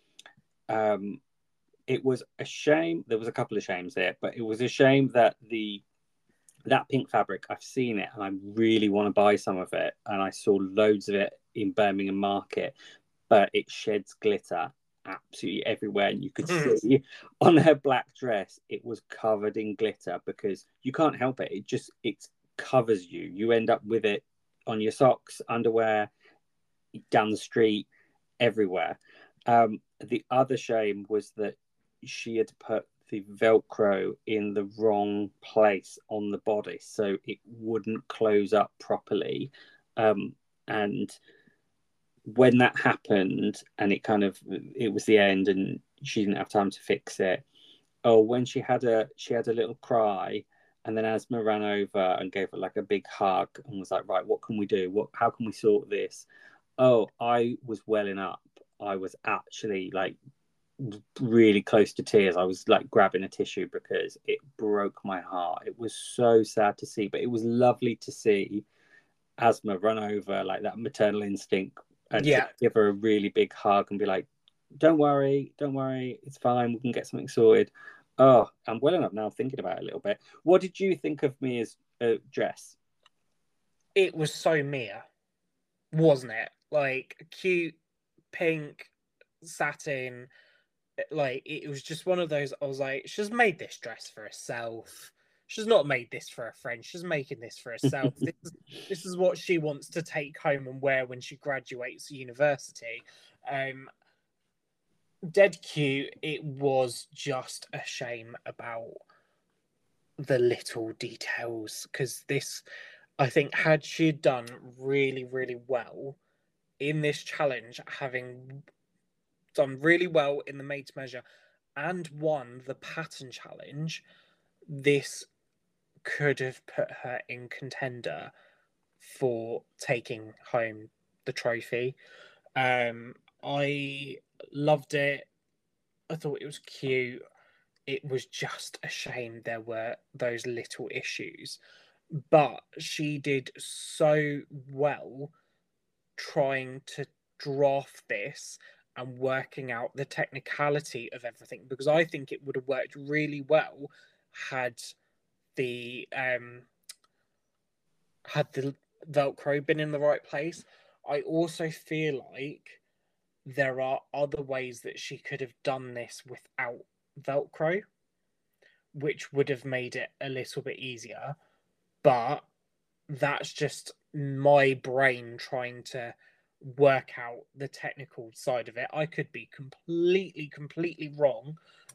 It was a shame. There was a couple of shames there, but it was a shame that that pink fabric, I've seen it and I really want to buy some of it. And I saw loads of it in Birmingham Market, but it sheds glitter absolutely everywhere. And you could see on her black dress, it was covered in glitter because you can't help it. It covers you. You end up with it on your socks, underwear, down the street, everywhere. The other shame was that she had put the Velcro in the wrong place on the bodice, so it wouldn't close up properly. And when that happened, and it was the end, and she didn't have time to fix it. Oh, when she had a little cry, and then Asma ran over and gave her like a big hug and was like, "Right, what can we do? How can we sort this?" Oh, I was welling up. I was actually like really close to tears. I was like grabbing a tissue because it broke my heart. It was so sad to see, but it was lovely to see Asma run over like that maternal instinct and give her a really big hug and be like, don't worry, it's fine, we can get something sorted. Oh, I'm welling up now thinking about it a little bit. What did you think of Mia's dress? It was so Mia, wasn't it? Like cute pink satin. Like it was just one of those. I was like, she's made this dress for herself. She's not made this for a friend. She's making this for herself. This is what she wants to take home and wear when she graduates university. Dead cute. It was just a shame about the little details, because this, I think, had she done really, really well in this challenge, having done really well in the made to measure and won the pattern challenge, this could have put her in contender for taking home the trophy. I loved it. I thought it was cute. It was just a shame there were those little issues, but she did so well trying to draft this and working out the technicality of everything, because I think it would have worked really well had the Velcro been in the right place. I also feel like there are other ways that she could have done this without Velcro, which would have made it a little bit easier. But that's just my brain trying to work out the technical side of it. I could be completely wrong.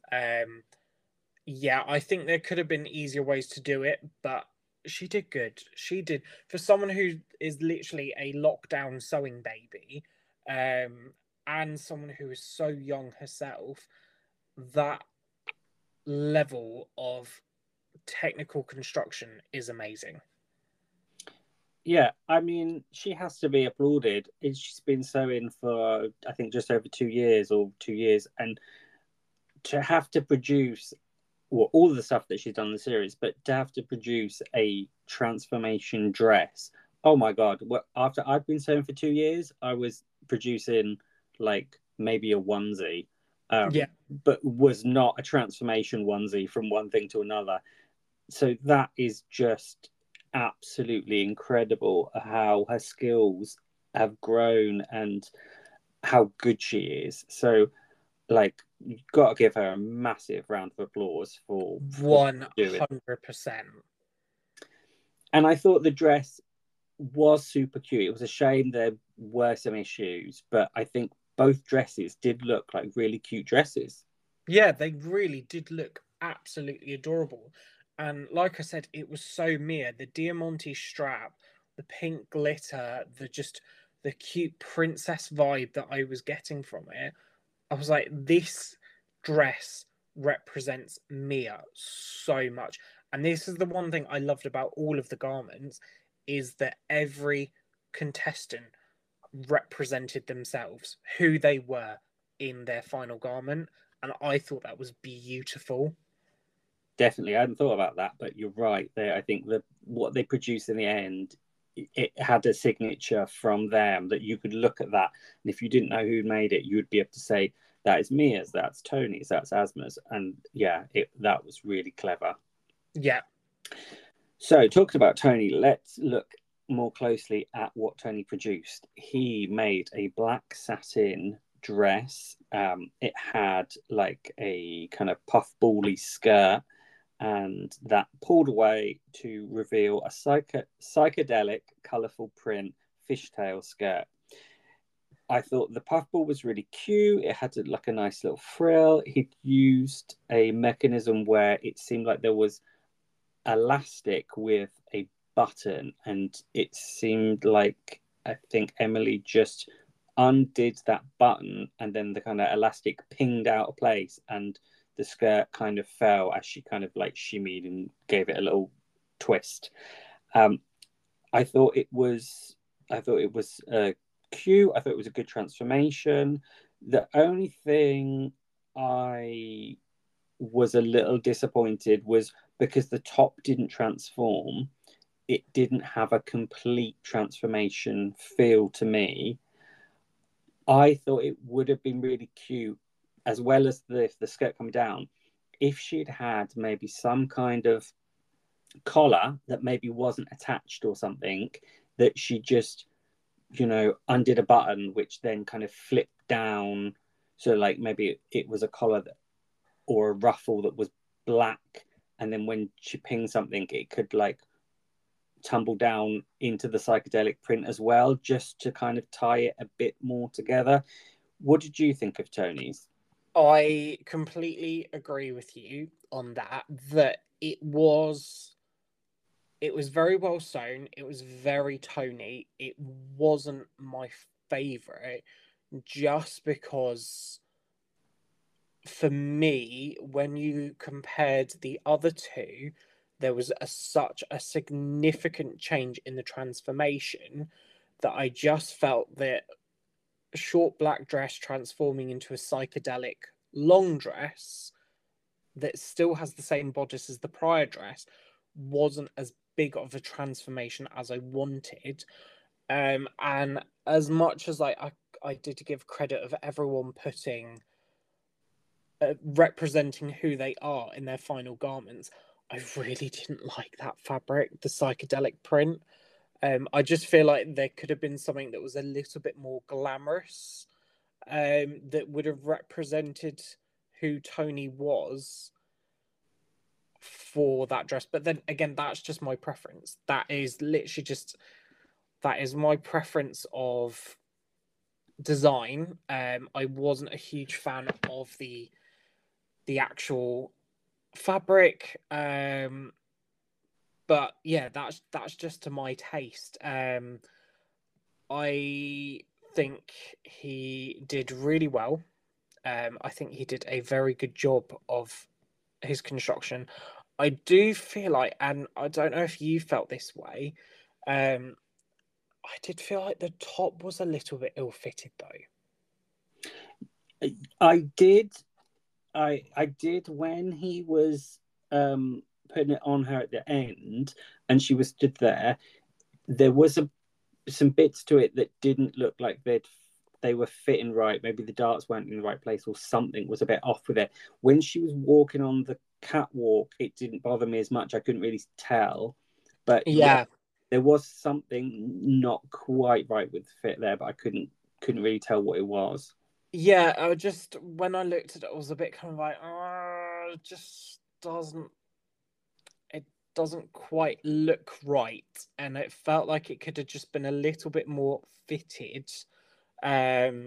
I think there could have been easier ways to do it, but she did good. She did, for someone who is literally a lockdown sewing baby, and someone who is so young herself, that level of technical construction is amazing. Yeah, I mean, she has to be applauded. She's been sewing for, I think, just over 2 years, and to have to produce all the stuff that she's done in the series, but to have to produce a transformation dress. Oh my God. After I've been sewing for 2 years, I was producing like maybe a onesie, but was not a transformation onesie from one thing to another. So that is just absolutely incredible how her skills have grown and how good she is. So, like, you've got to give her a massive round of applause for 100%. And I thought the dress was super cute. It was a shame there were some issues, but I think both dresses did look like really cute dresses. Yeah, they really did look absolutely adorable. And like I said, it was so Mia. The Diamante strap, the pink glitter, the cute princess vibe that I was getting from it. I was like, this dress represents Mia so much. and this is the one thing I loved about all of the garments, is that every contestant represented themselves, who they were in their final garment, and I thought that was beautiful. Definitely, I hadn't thought about that, but you're right. I think that what they produced in the end, it had a signature from them that you could look at that, and if you didn't know who made it, you would be able to say that is Mia's, that's Tony's, that's Asma's, and yeah, that was really clever. Yeah. So, talking about Tony, let's look more closely at what Tony produced. He made a black satin dress. It had like a kind of puff bally skirt, and that pulled away to reveal a psychedelic, colourful print fishtail skirt. I thought the puffball was really cute. It had like a nice little frill. He'd used a mechanism where it seemed like there was elastic with a button, and it seemed like, I think Emily just undid that button, and then the kind of elastic pinged out of place, and the skirt kind of fell as she kind of like shimmied and gave it a little twist. I thought it was cute. I thought it was a good transformation. The only thing I was a little disappointed was because the top didn't transform. It didn't have a complete transformation feel to me. I thought it would have been really cute, as well as the skirt come down, if she'd had maybe some kind of collar that maybe wasn't attached or something, that she just, undid a button, which then kind of flipped down. So like maybe it was a collar or a ruffle that was black, and then when she pinged something, it could like tumble down into the psychedelic print as well, just to kind of tie it a bit more together. What did you think of Tony's? I completely agree with you on that, that it was very well sewn, it was very Tony. It wasn't my favorite, just because for me, when you compared the other two, there was such a significant change in the transformation that I just felt that a short black dress transforming into a psychedelic long dress that still has the same bodice as the prior dress wasn't as big of a transformation as I wanted. And as much as I did give credit of everyone putting representing who they are in their final garments, I really didn't like that fabric, the psychedelic print. I just feel like there could have been something that was a little bit more glamorous, that would have represented who Tony was for that dress. But then again, that's just my preference. That is my preference of design. I wasn't a huge fan of the actual fabric. But yeah, that's just to my taste. I think he did really well. I think he did a very good job of his construction. I do feel like, and I don't know if you felt this way, I did feel like the top was a little bit ill-fitted though. I did. I did when he was putting it on her at the end, and she was stood there. There was some bits to it that didn't look like they were fitting right. Maybe the darts weren't in the right place, or something was a bit off with it. When she was walking on the catwalk, it didn't bother me as much. I couldn't really tell, but Yeah, there was something not quite right with the fit there, but I couldn't really tell what it was. yeah. I just, when I looked at it, I was a bit kind of like, it just doesn't quite look right, and it felt like it could have just been a little bit more fitted. Um,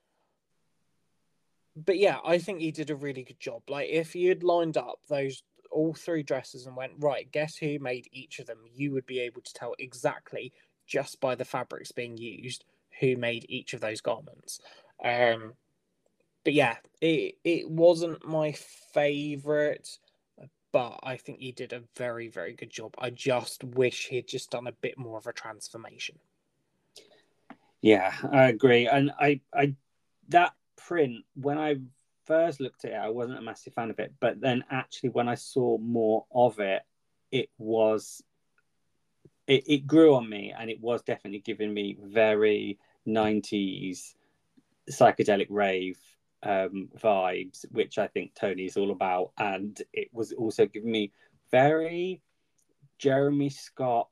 but yeah, I think he did a really good job. Like, if you had lined up those all three dresses and went, right, guess who made each of them, you would be able to tell exactly, just by the fabrics being used, who made each of those garments. But yeah, it wasn't my favorite, but I think he did a very, very good job. I just wish he'd just done a bit more of a transformation. Yeah, I agree. And I that print, when I first looked at it, I wasn't a massive fan of it. But then actually when I saw more of it, it grew on me, and it was definitely giving me very 90s psychedelic rave vibes, which I think Tony is all about. And it was also giving me very Jeremy Scott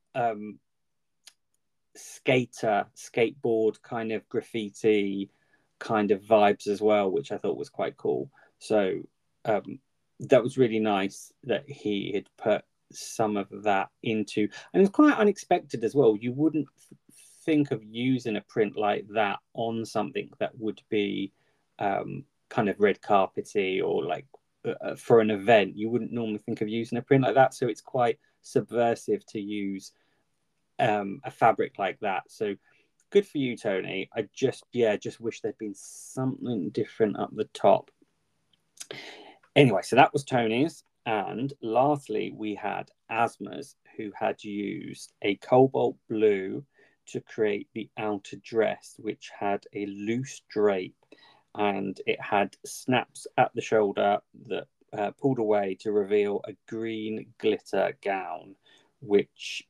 skateboard kind of graffiti kind of vibes as well, which I thought was quite cool. So that was really nice that he had put some of that into, and it's quite unexpected as well. You wouldn't think of using a print like that on something that would be kind of red carpety, or like for an event. You wouldn't normally think of using a print like that, so it's quite subversive to use a fabric like that. So good for you, Tony. I just wish there'd been something different up the top. Anyway, so that was Tony's. And lastly, we had Asma's, who had used a cobalt blue to create the outer dress, which had a loose drape, and it had snaps at the shoulder that pulled away to reveal a green glitter gown, which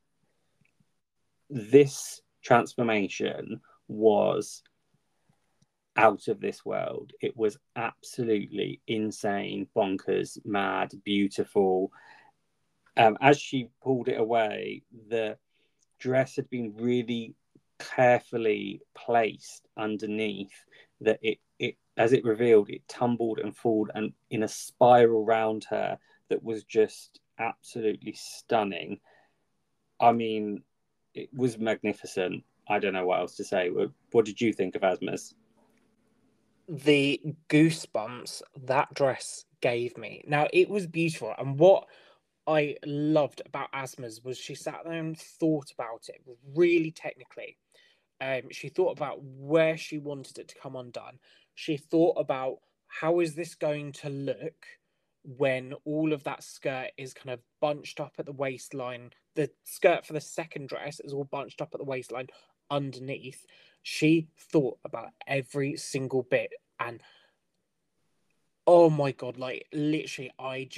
this transformation was out of this world. It was absolutely insane, bonkers, mad, beautiful. As she pulled it away, the dress had been really carefully placed underneath, that it as it revealed, it tumbled and forward and in a spiral around her that was just absolutely stunning. I mean, it was magnificent. I don't know what else to say. What did you think of Asma's? The goosebumps that dress gave me. Now, it was beautiful, and what I loved about Asma's was she sat there and thought about it really technically. She thought about where she wanted it to come undone. She thought about how is this going to look when all of that skirt is kind of bunched up at the waistline. The skirt for the second dress is all bunched up at the waistline underneath. She thought about every single bit, and oh my god, like literally,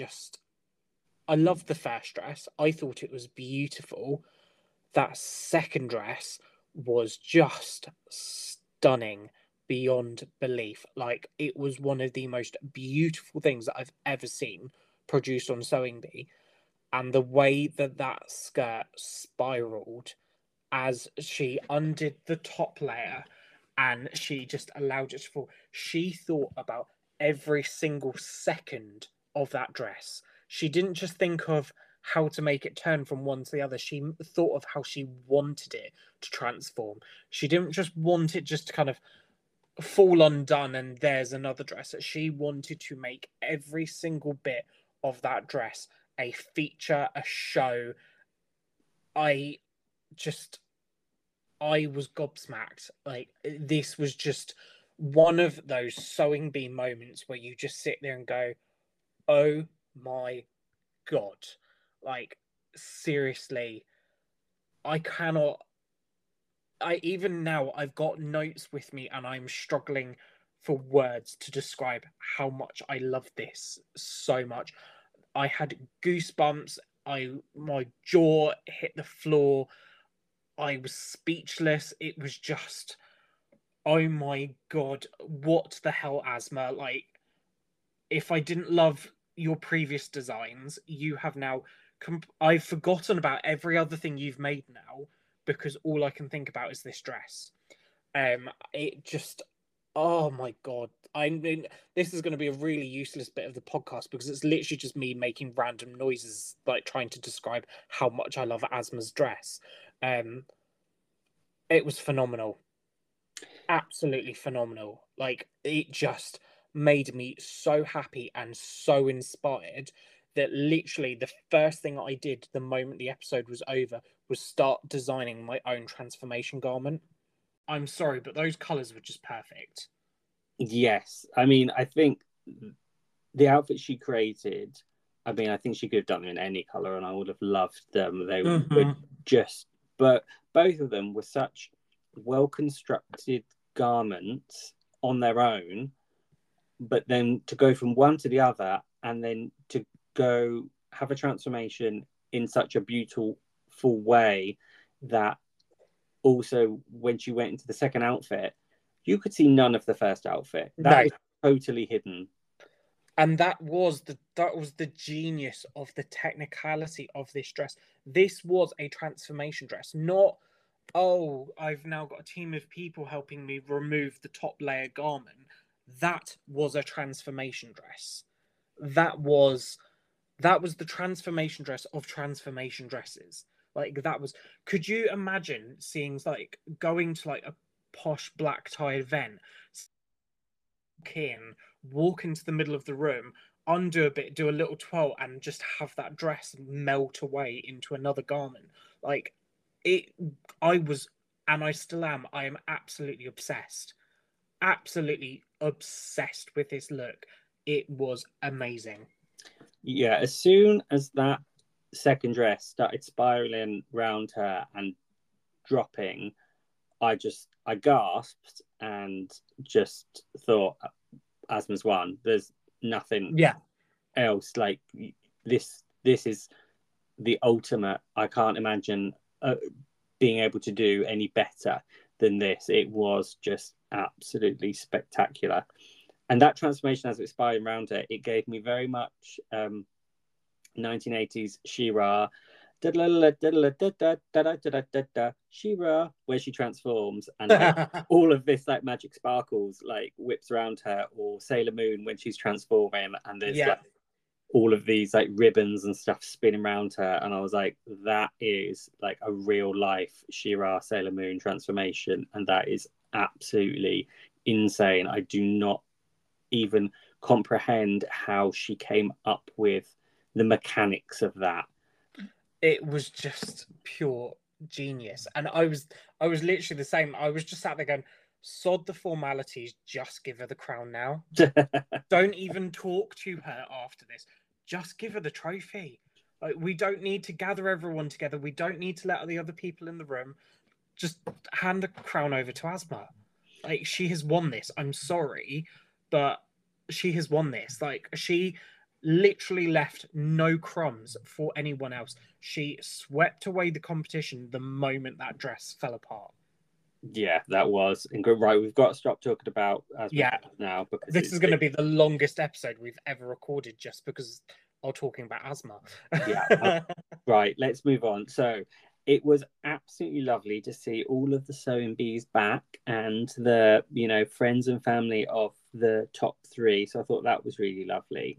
I loved the first dress. I thought it was beautiful. That second dress was just stunning beyond belief. Like, it was one of the most beautiful things that I've ever seen produced on Sewing Bee. And the way that that skirt spiraled as she undid the top layer and she just allowed it to fall. She thought about every single second of that dress. She didn't just think of how to make it turn from one to the other. She thought of how she wanted it to transform. She didn't just want it just to kind of fall undone and there's another dress. She wanted to make every single bit of that dress a feature, a show. I was gobsmacked. Like, this was just one of those Sewing Bee moments where you just sit there and go, oh my god. Like, seriously, I cannot. Even now, I've got notes with me and I'm struggling for words to describe how much I love this so much. I had goosebumps. My jaw hit the floor. I was speechless. It was just, oh my god, what the hell, Asma? Like, if I didn't love your previous designs, you have now. I've forgotten about every other thing you've made now because all I can think about is this dress. It just, oh my god. I mean, this is going to be a really useless bit of the podcast because it's literally just me making random noises, like trying to describe how much I love Asma's dress. It was phenomenal. Absolutely phenomenal. Like, it just made me so happy and so inspired that literally the first thing I did the moment the episode was over was start designing my own transformation garment. I'm sorry, but those colours were just perfect. Yes. I mean, I think the outfit she created I mean, I think she could have done them in any color, and I would have loved them. They were Mm-hmm. just, but both of them were such well constructed garments on their own. But then to go from one to the other, and then to go have a transformation in such a beautiful way that also when she went into the second outfit, you could see none of the first outfit. That No. was totally hidden. And that was the genius of the technicality of this dress. This was a transformation dress, not, oh, I've now got a team of people helping me remove the top layer garment. That was a transformation dress. That was the transformation dress of transformation dresses. Like, that was, could you imagine seeing, like, going to like a posh black tie event, in, walk into the middle of the room, undo a bit, do a little twirl, and just have that dress melt away into another garment? Like, it, I was, and I still am, I am absolutely obsessed. Absolutely obsessed with this look. It was amazing. Yeah, as soon as that second dress started spiraling round her and dropping, I gasped and just thought, Asma's won. There's nothing Yeah. else. Like, this is the ultimate. I can't imagine being able to do any better than this. It was just absolutely spectacular. And that transformation as it spiraled around her, it gave me very much 1980s She-Ra, She-Ra, where she transforms and like all of this like magic sparkles like whips around her, or Sailor Moon when she's transforming and there's like all of these like ribbons and stuff spinning around her, and I was like, that is like a real life She-Ra Sailor Moon transformation, and that is absolutely insane. I do not even comprehend how she came up with the mechanics of that. It was just pure genius. And I was literally the same. I was just sat there going, sod the formalities, just give her the crown now. Don't even talk to her after this. Just give her the trophy. Like, we don't need to gather everyone together. We don't need to let the other people in the room. Just hand the crown over to Asma. Like, she has won this. I'm sorry, but she has won this. Like, she literally left no crumbs for anyone else. She swept away the competition the moment that dress fell apart. Yeah, that was right. We've got to stop talking about Asma now, because this is going to be the longest episode we've ever recorded just because I'm talking about Asma. Yeah. Right, let's move on. So it was absolutely lovely to see all of the sewing bees back and the, you know, friends and family of the top three. So I thought that was really lovely.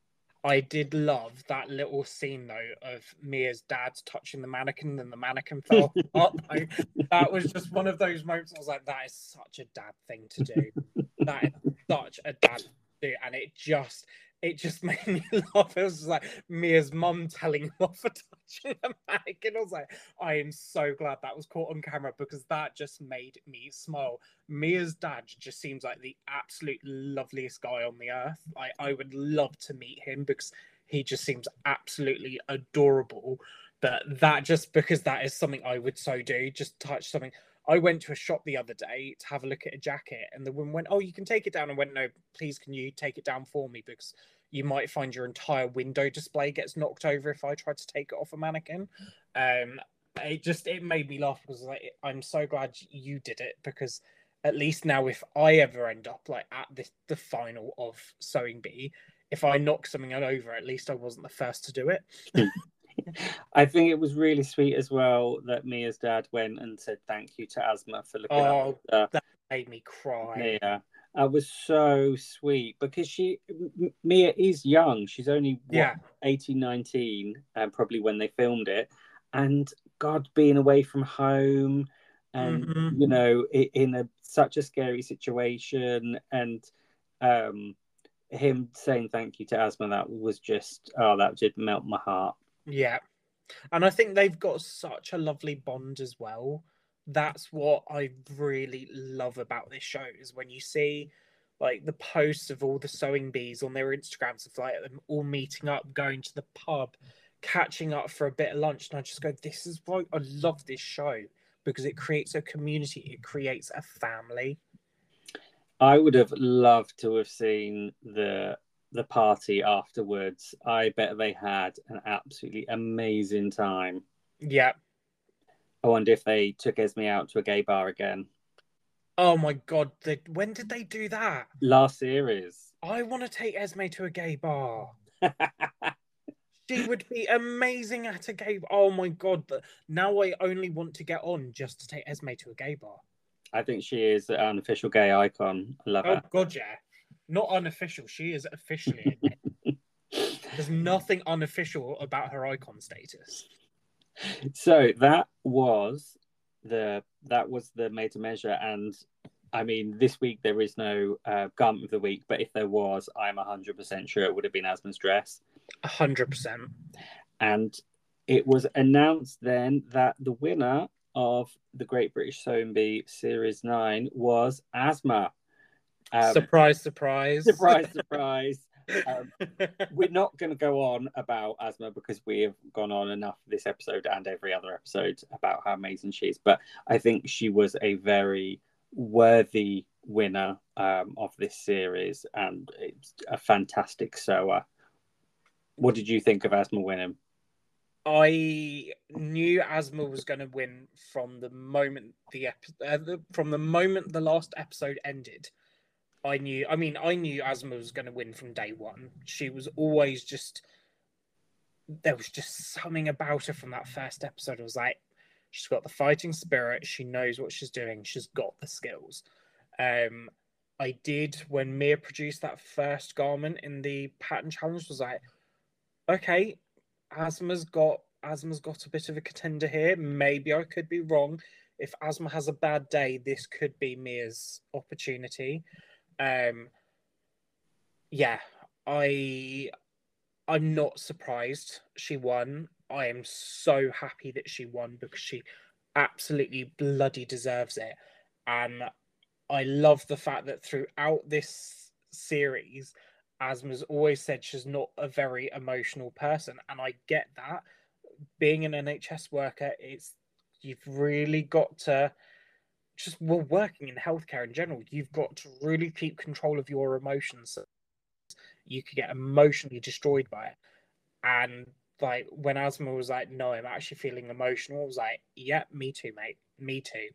I did love that little scene though of Mia's dad touching the mannequin and the mannequin fell apart. That was just one of those moments I was like, that is such a dad thing to do. That is such a dad thing to do. And it just made me laugh. It was just like Mia's mum telling him off for touching the mannequin. I was like, I am so glad that was caught on camera, because that just made me smile. Mia's dad just seems like the absolute loveliest guy on the earth. I would love to meet him, because he just seems absolutely adorable. But that, just because that is something I would so do, just touch something. I went to a shop the other day to have a look at a jacket, and the woman went, "Oh, you can take it down." I went, "No, please, can you take it down for me? Because you might find your entire window display gets knocked over if I try to take it off a mannequin." It made me laugh, because like, I'm so glad you did it, because at least now if I ever end up like at the final of Sewing Bee, if I knock something over, at least I wasn't the first to do it. I think it was really sweet as well that Mia's dad went and said thank you to Asma for looking after. That made me cry. Yeah, that was so sweet, because Mia is young. She's only 18, 19, probably when they filmed it, and God, being away from home and you know, in such a scary situation, and him saying thank you to Asma, that was just, that did melt my heart. Yeah. And I think they've got such a lovely bond as well. That's what I really love about this show, is when you see like the posts of all the sewing bees on their Instagrams of like them all meeting up, going to the pub, catching up for a bit of lunch, and I just go, this is why I love this show, because it creates a community, it creates a family. I would have loved to have seen the party afterwards. I bet they had an absolutely amazing time. Yeah. I wonder if they took Esme out to a gay bar again. Oh my god, when did they do that? Last series. I want to take Esme to a gay bar. She would be amazing at a gay bar. Oh my god, now I only want to get on just to take Esme to a gay bar. I think she is an unofficial gay icon. I love her. Oh god, yeah. Not unofficial, she is officially a gay. There's nothing unofficial about her icon status. So that was the made to measure, and I mean, this week there is no garment of the week, but if there was, I'm 100% sure it would have been Asma's dress. 100%. And it was announced then that the winner of the Great British Sewing Bee Series 9 was Asma. Surprise, surprise. Surprise, surprise. We're not going to go on about Asma because we have gone on enough this episode and every other episode about how amazing she is. But I think she was a very worthy winner of this series, and it's a fantastic sewer. What did you think of Asma winning? I knew Asma was going to win from the moment the last episode ended. I knew Asma was going to win from day one. She was always there was just something about her from that first episode. I was like, she's got the fighting spirit. She knows what she's doing. She's got the skills. I did, when Mia produced that first garment in the pattern challenge, was like, okay, Asma's got a bit of a contender here. Maybe I could be wrong. If Asma has a bad day, this could be Mia's opportunity. Yeah, I'm not surprised she won. I am so happy that she won because she absolutely bloody deserves it. And I love the fact that throughout this series, Asma's always said she's not a very emotional person. And I get that. Being an NHS worker, you've really got to working in healthcare in general, you've got to really keep control of your emotions. You could get emotionally destroyed by it. And like when Asma was like, no, I'm actually feeling emotional, I was like, yeah, me too, mate. Me too.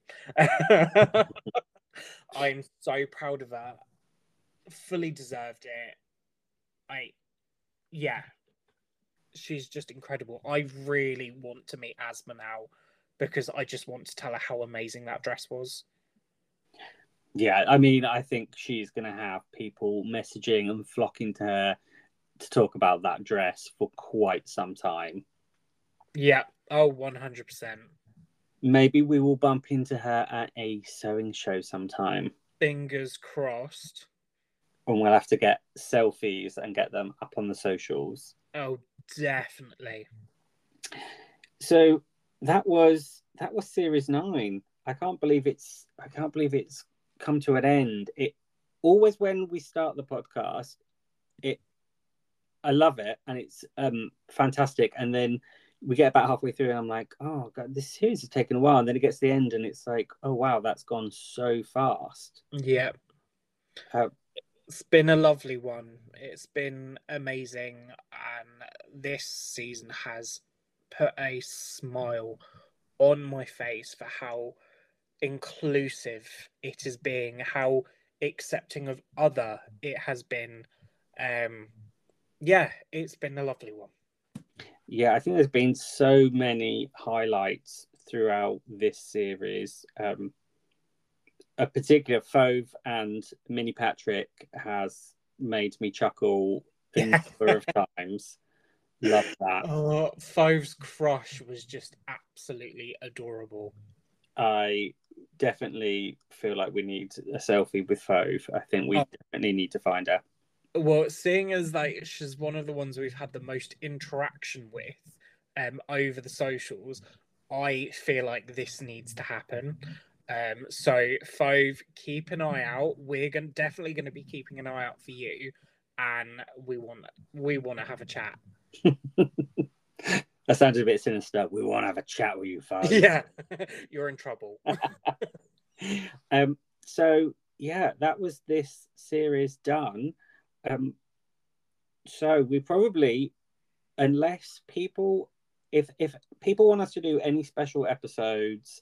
I'm so proud of her. Fully deserved it. Yeah. She's just incredible. I really want to meet Asma now because I just want to tell her how amazing that dress was. Yeah, I mean, I think she's going to have people messaging and flocking to her to talk about that dress for quite some time. Yeah. Oh, 100%. Maybe we will bump into her at a sewing show sometime. Fingers crossed. And we'll have to get selfies and get them up on the socials. Oh, definitely. So that was series 9. I can't believe it's come to an end. It always, when we start the podcast, I love it and it's fantastic, and then we get about halfway through and I'm like, oh god, this series has taken a while, and then it gets to the end and it's like, oh wow, that's gone so fast. Yeah. It's been a lovely one. It's been amazing, and this season has put a smile on my face for how inclusive it is being, how accepting of other it has been. Yeah, it's been a lovely one. Yeah, I think there's been so many highlights throughout this series. A particular Fove and Minnie Patrick has made me chuckle a number of times. Love that. Fove's crush was just absolutely adorable. I definitely feel like we need a selfie with Fove. I think we definitely need to find her. Well, seeing as like she's one of the ones we've had the most interaction with over the socials, I feel like this needs to happen. So Fove, keep an eye out. We're definitely going to be keeping an eye out for you, and we want to have a chat. That sounded a bit sinister. We want to have a chat with you, Fove. Yeah, you're in trouble. So yeah, that was this series done. So we probably, unless people, if people want us to do any special episodes,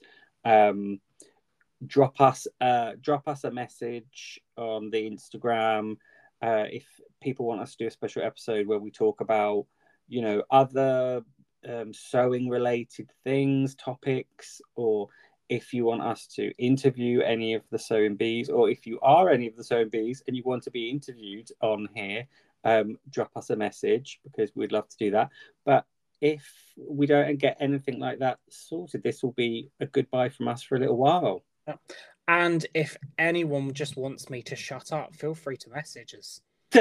drop us a message on the Instagram. If people want us to do a special episode where we talk about, other sewing related things, topics, or if you want us to interview any of the sewing bees, or if you are any of the sewing bees and you want to be interviewed on here, drop us a message, because we'd love to do that. But if we don't get anything like that sorted, this will be a goodbye from us for a little while. And if anyone just wants me to shut up, feel free to message us.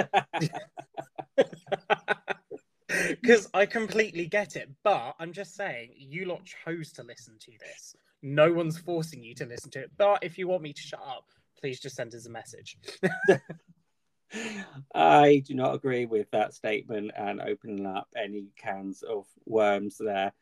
Because I completely get it, but I'm just saying, you lot chose to listen to this. No one's forcing you to listen to it. But if you want me to shut up, please just send us a message. I do not agree with that statement and opening up any cans of worms there.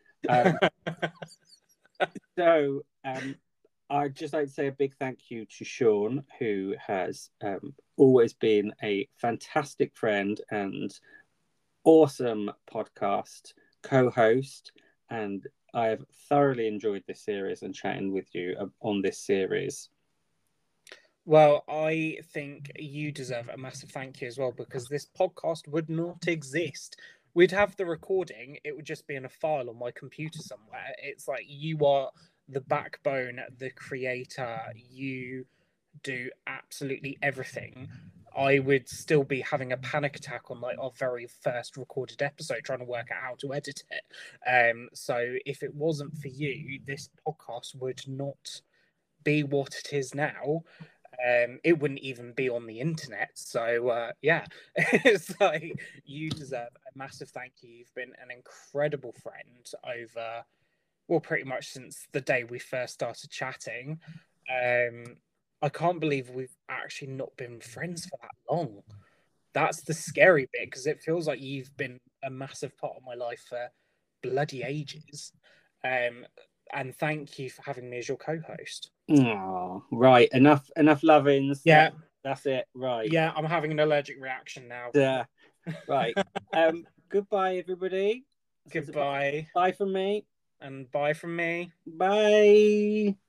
So I'd just like to say a big thank you to Sean, who has always been a fantastic friend and awesome podcast co-host, and I have thoroughly enjoyed this series and chatting with you on this series. Well, I think you deserve a massive thank you as well, because this podcast would not exist. We'd have the recording, it would just be in a file on my computer somewhere. It's like, you are the backbone, the creator, you do absolutely everything. I would still be having a panic attack on like our very first recorded episode, trying to work out how to edit it. So if it wasn't for you, this podcast would not be what it is now. It wouldn't even be on the internet. So yeah, it's like, you deserve a massive thank you. You've been an incredible friend over, well, pretty much since the day we first started chatting. I can't believe we've actually not been friends for that long. That's the scary bit, because it feels like you've been a massive part of my life for bloody ages. And thank you for having me as your co-host. Oh, right. Enough lovings. Yeah. That's it. Right. Yeah, I'm having an allergic reaction now. Right. Goodbye, everybody. Goodbye. Bye from me. And bye from me. Bye.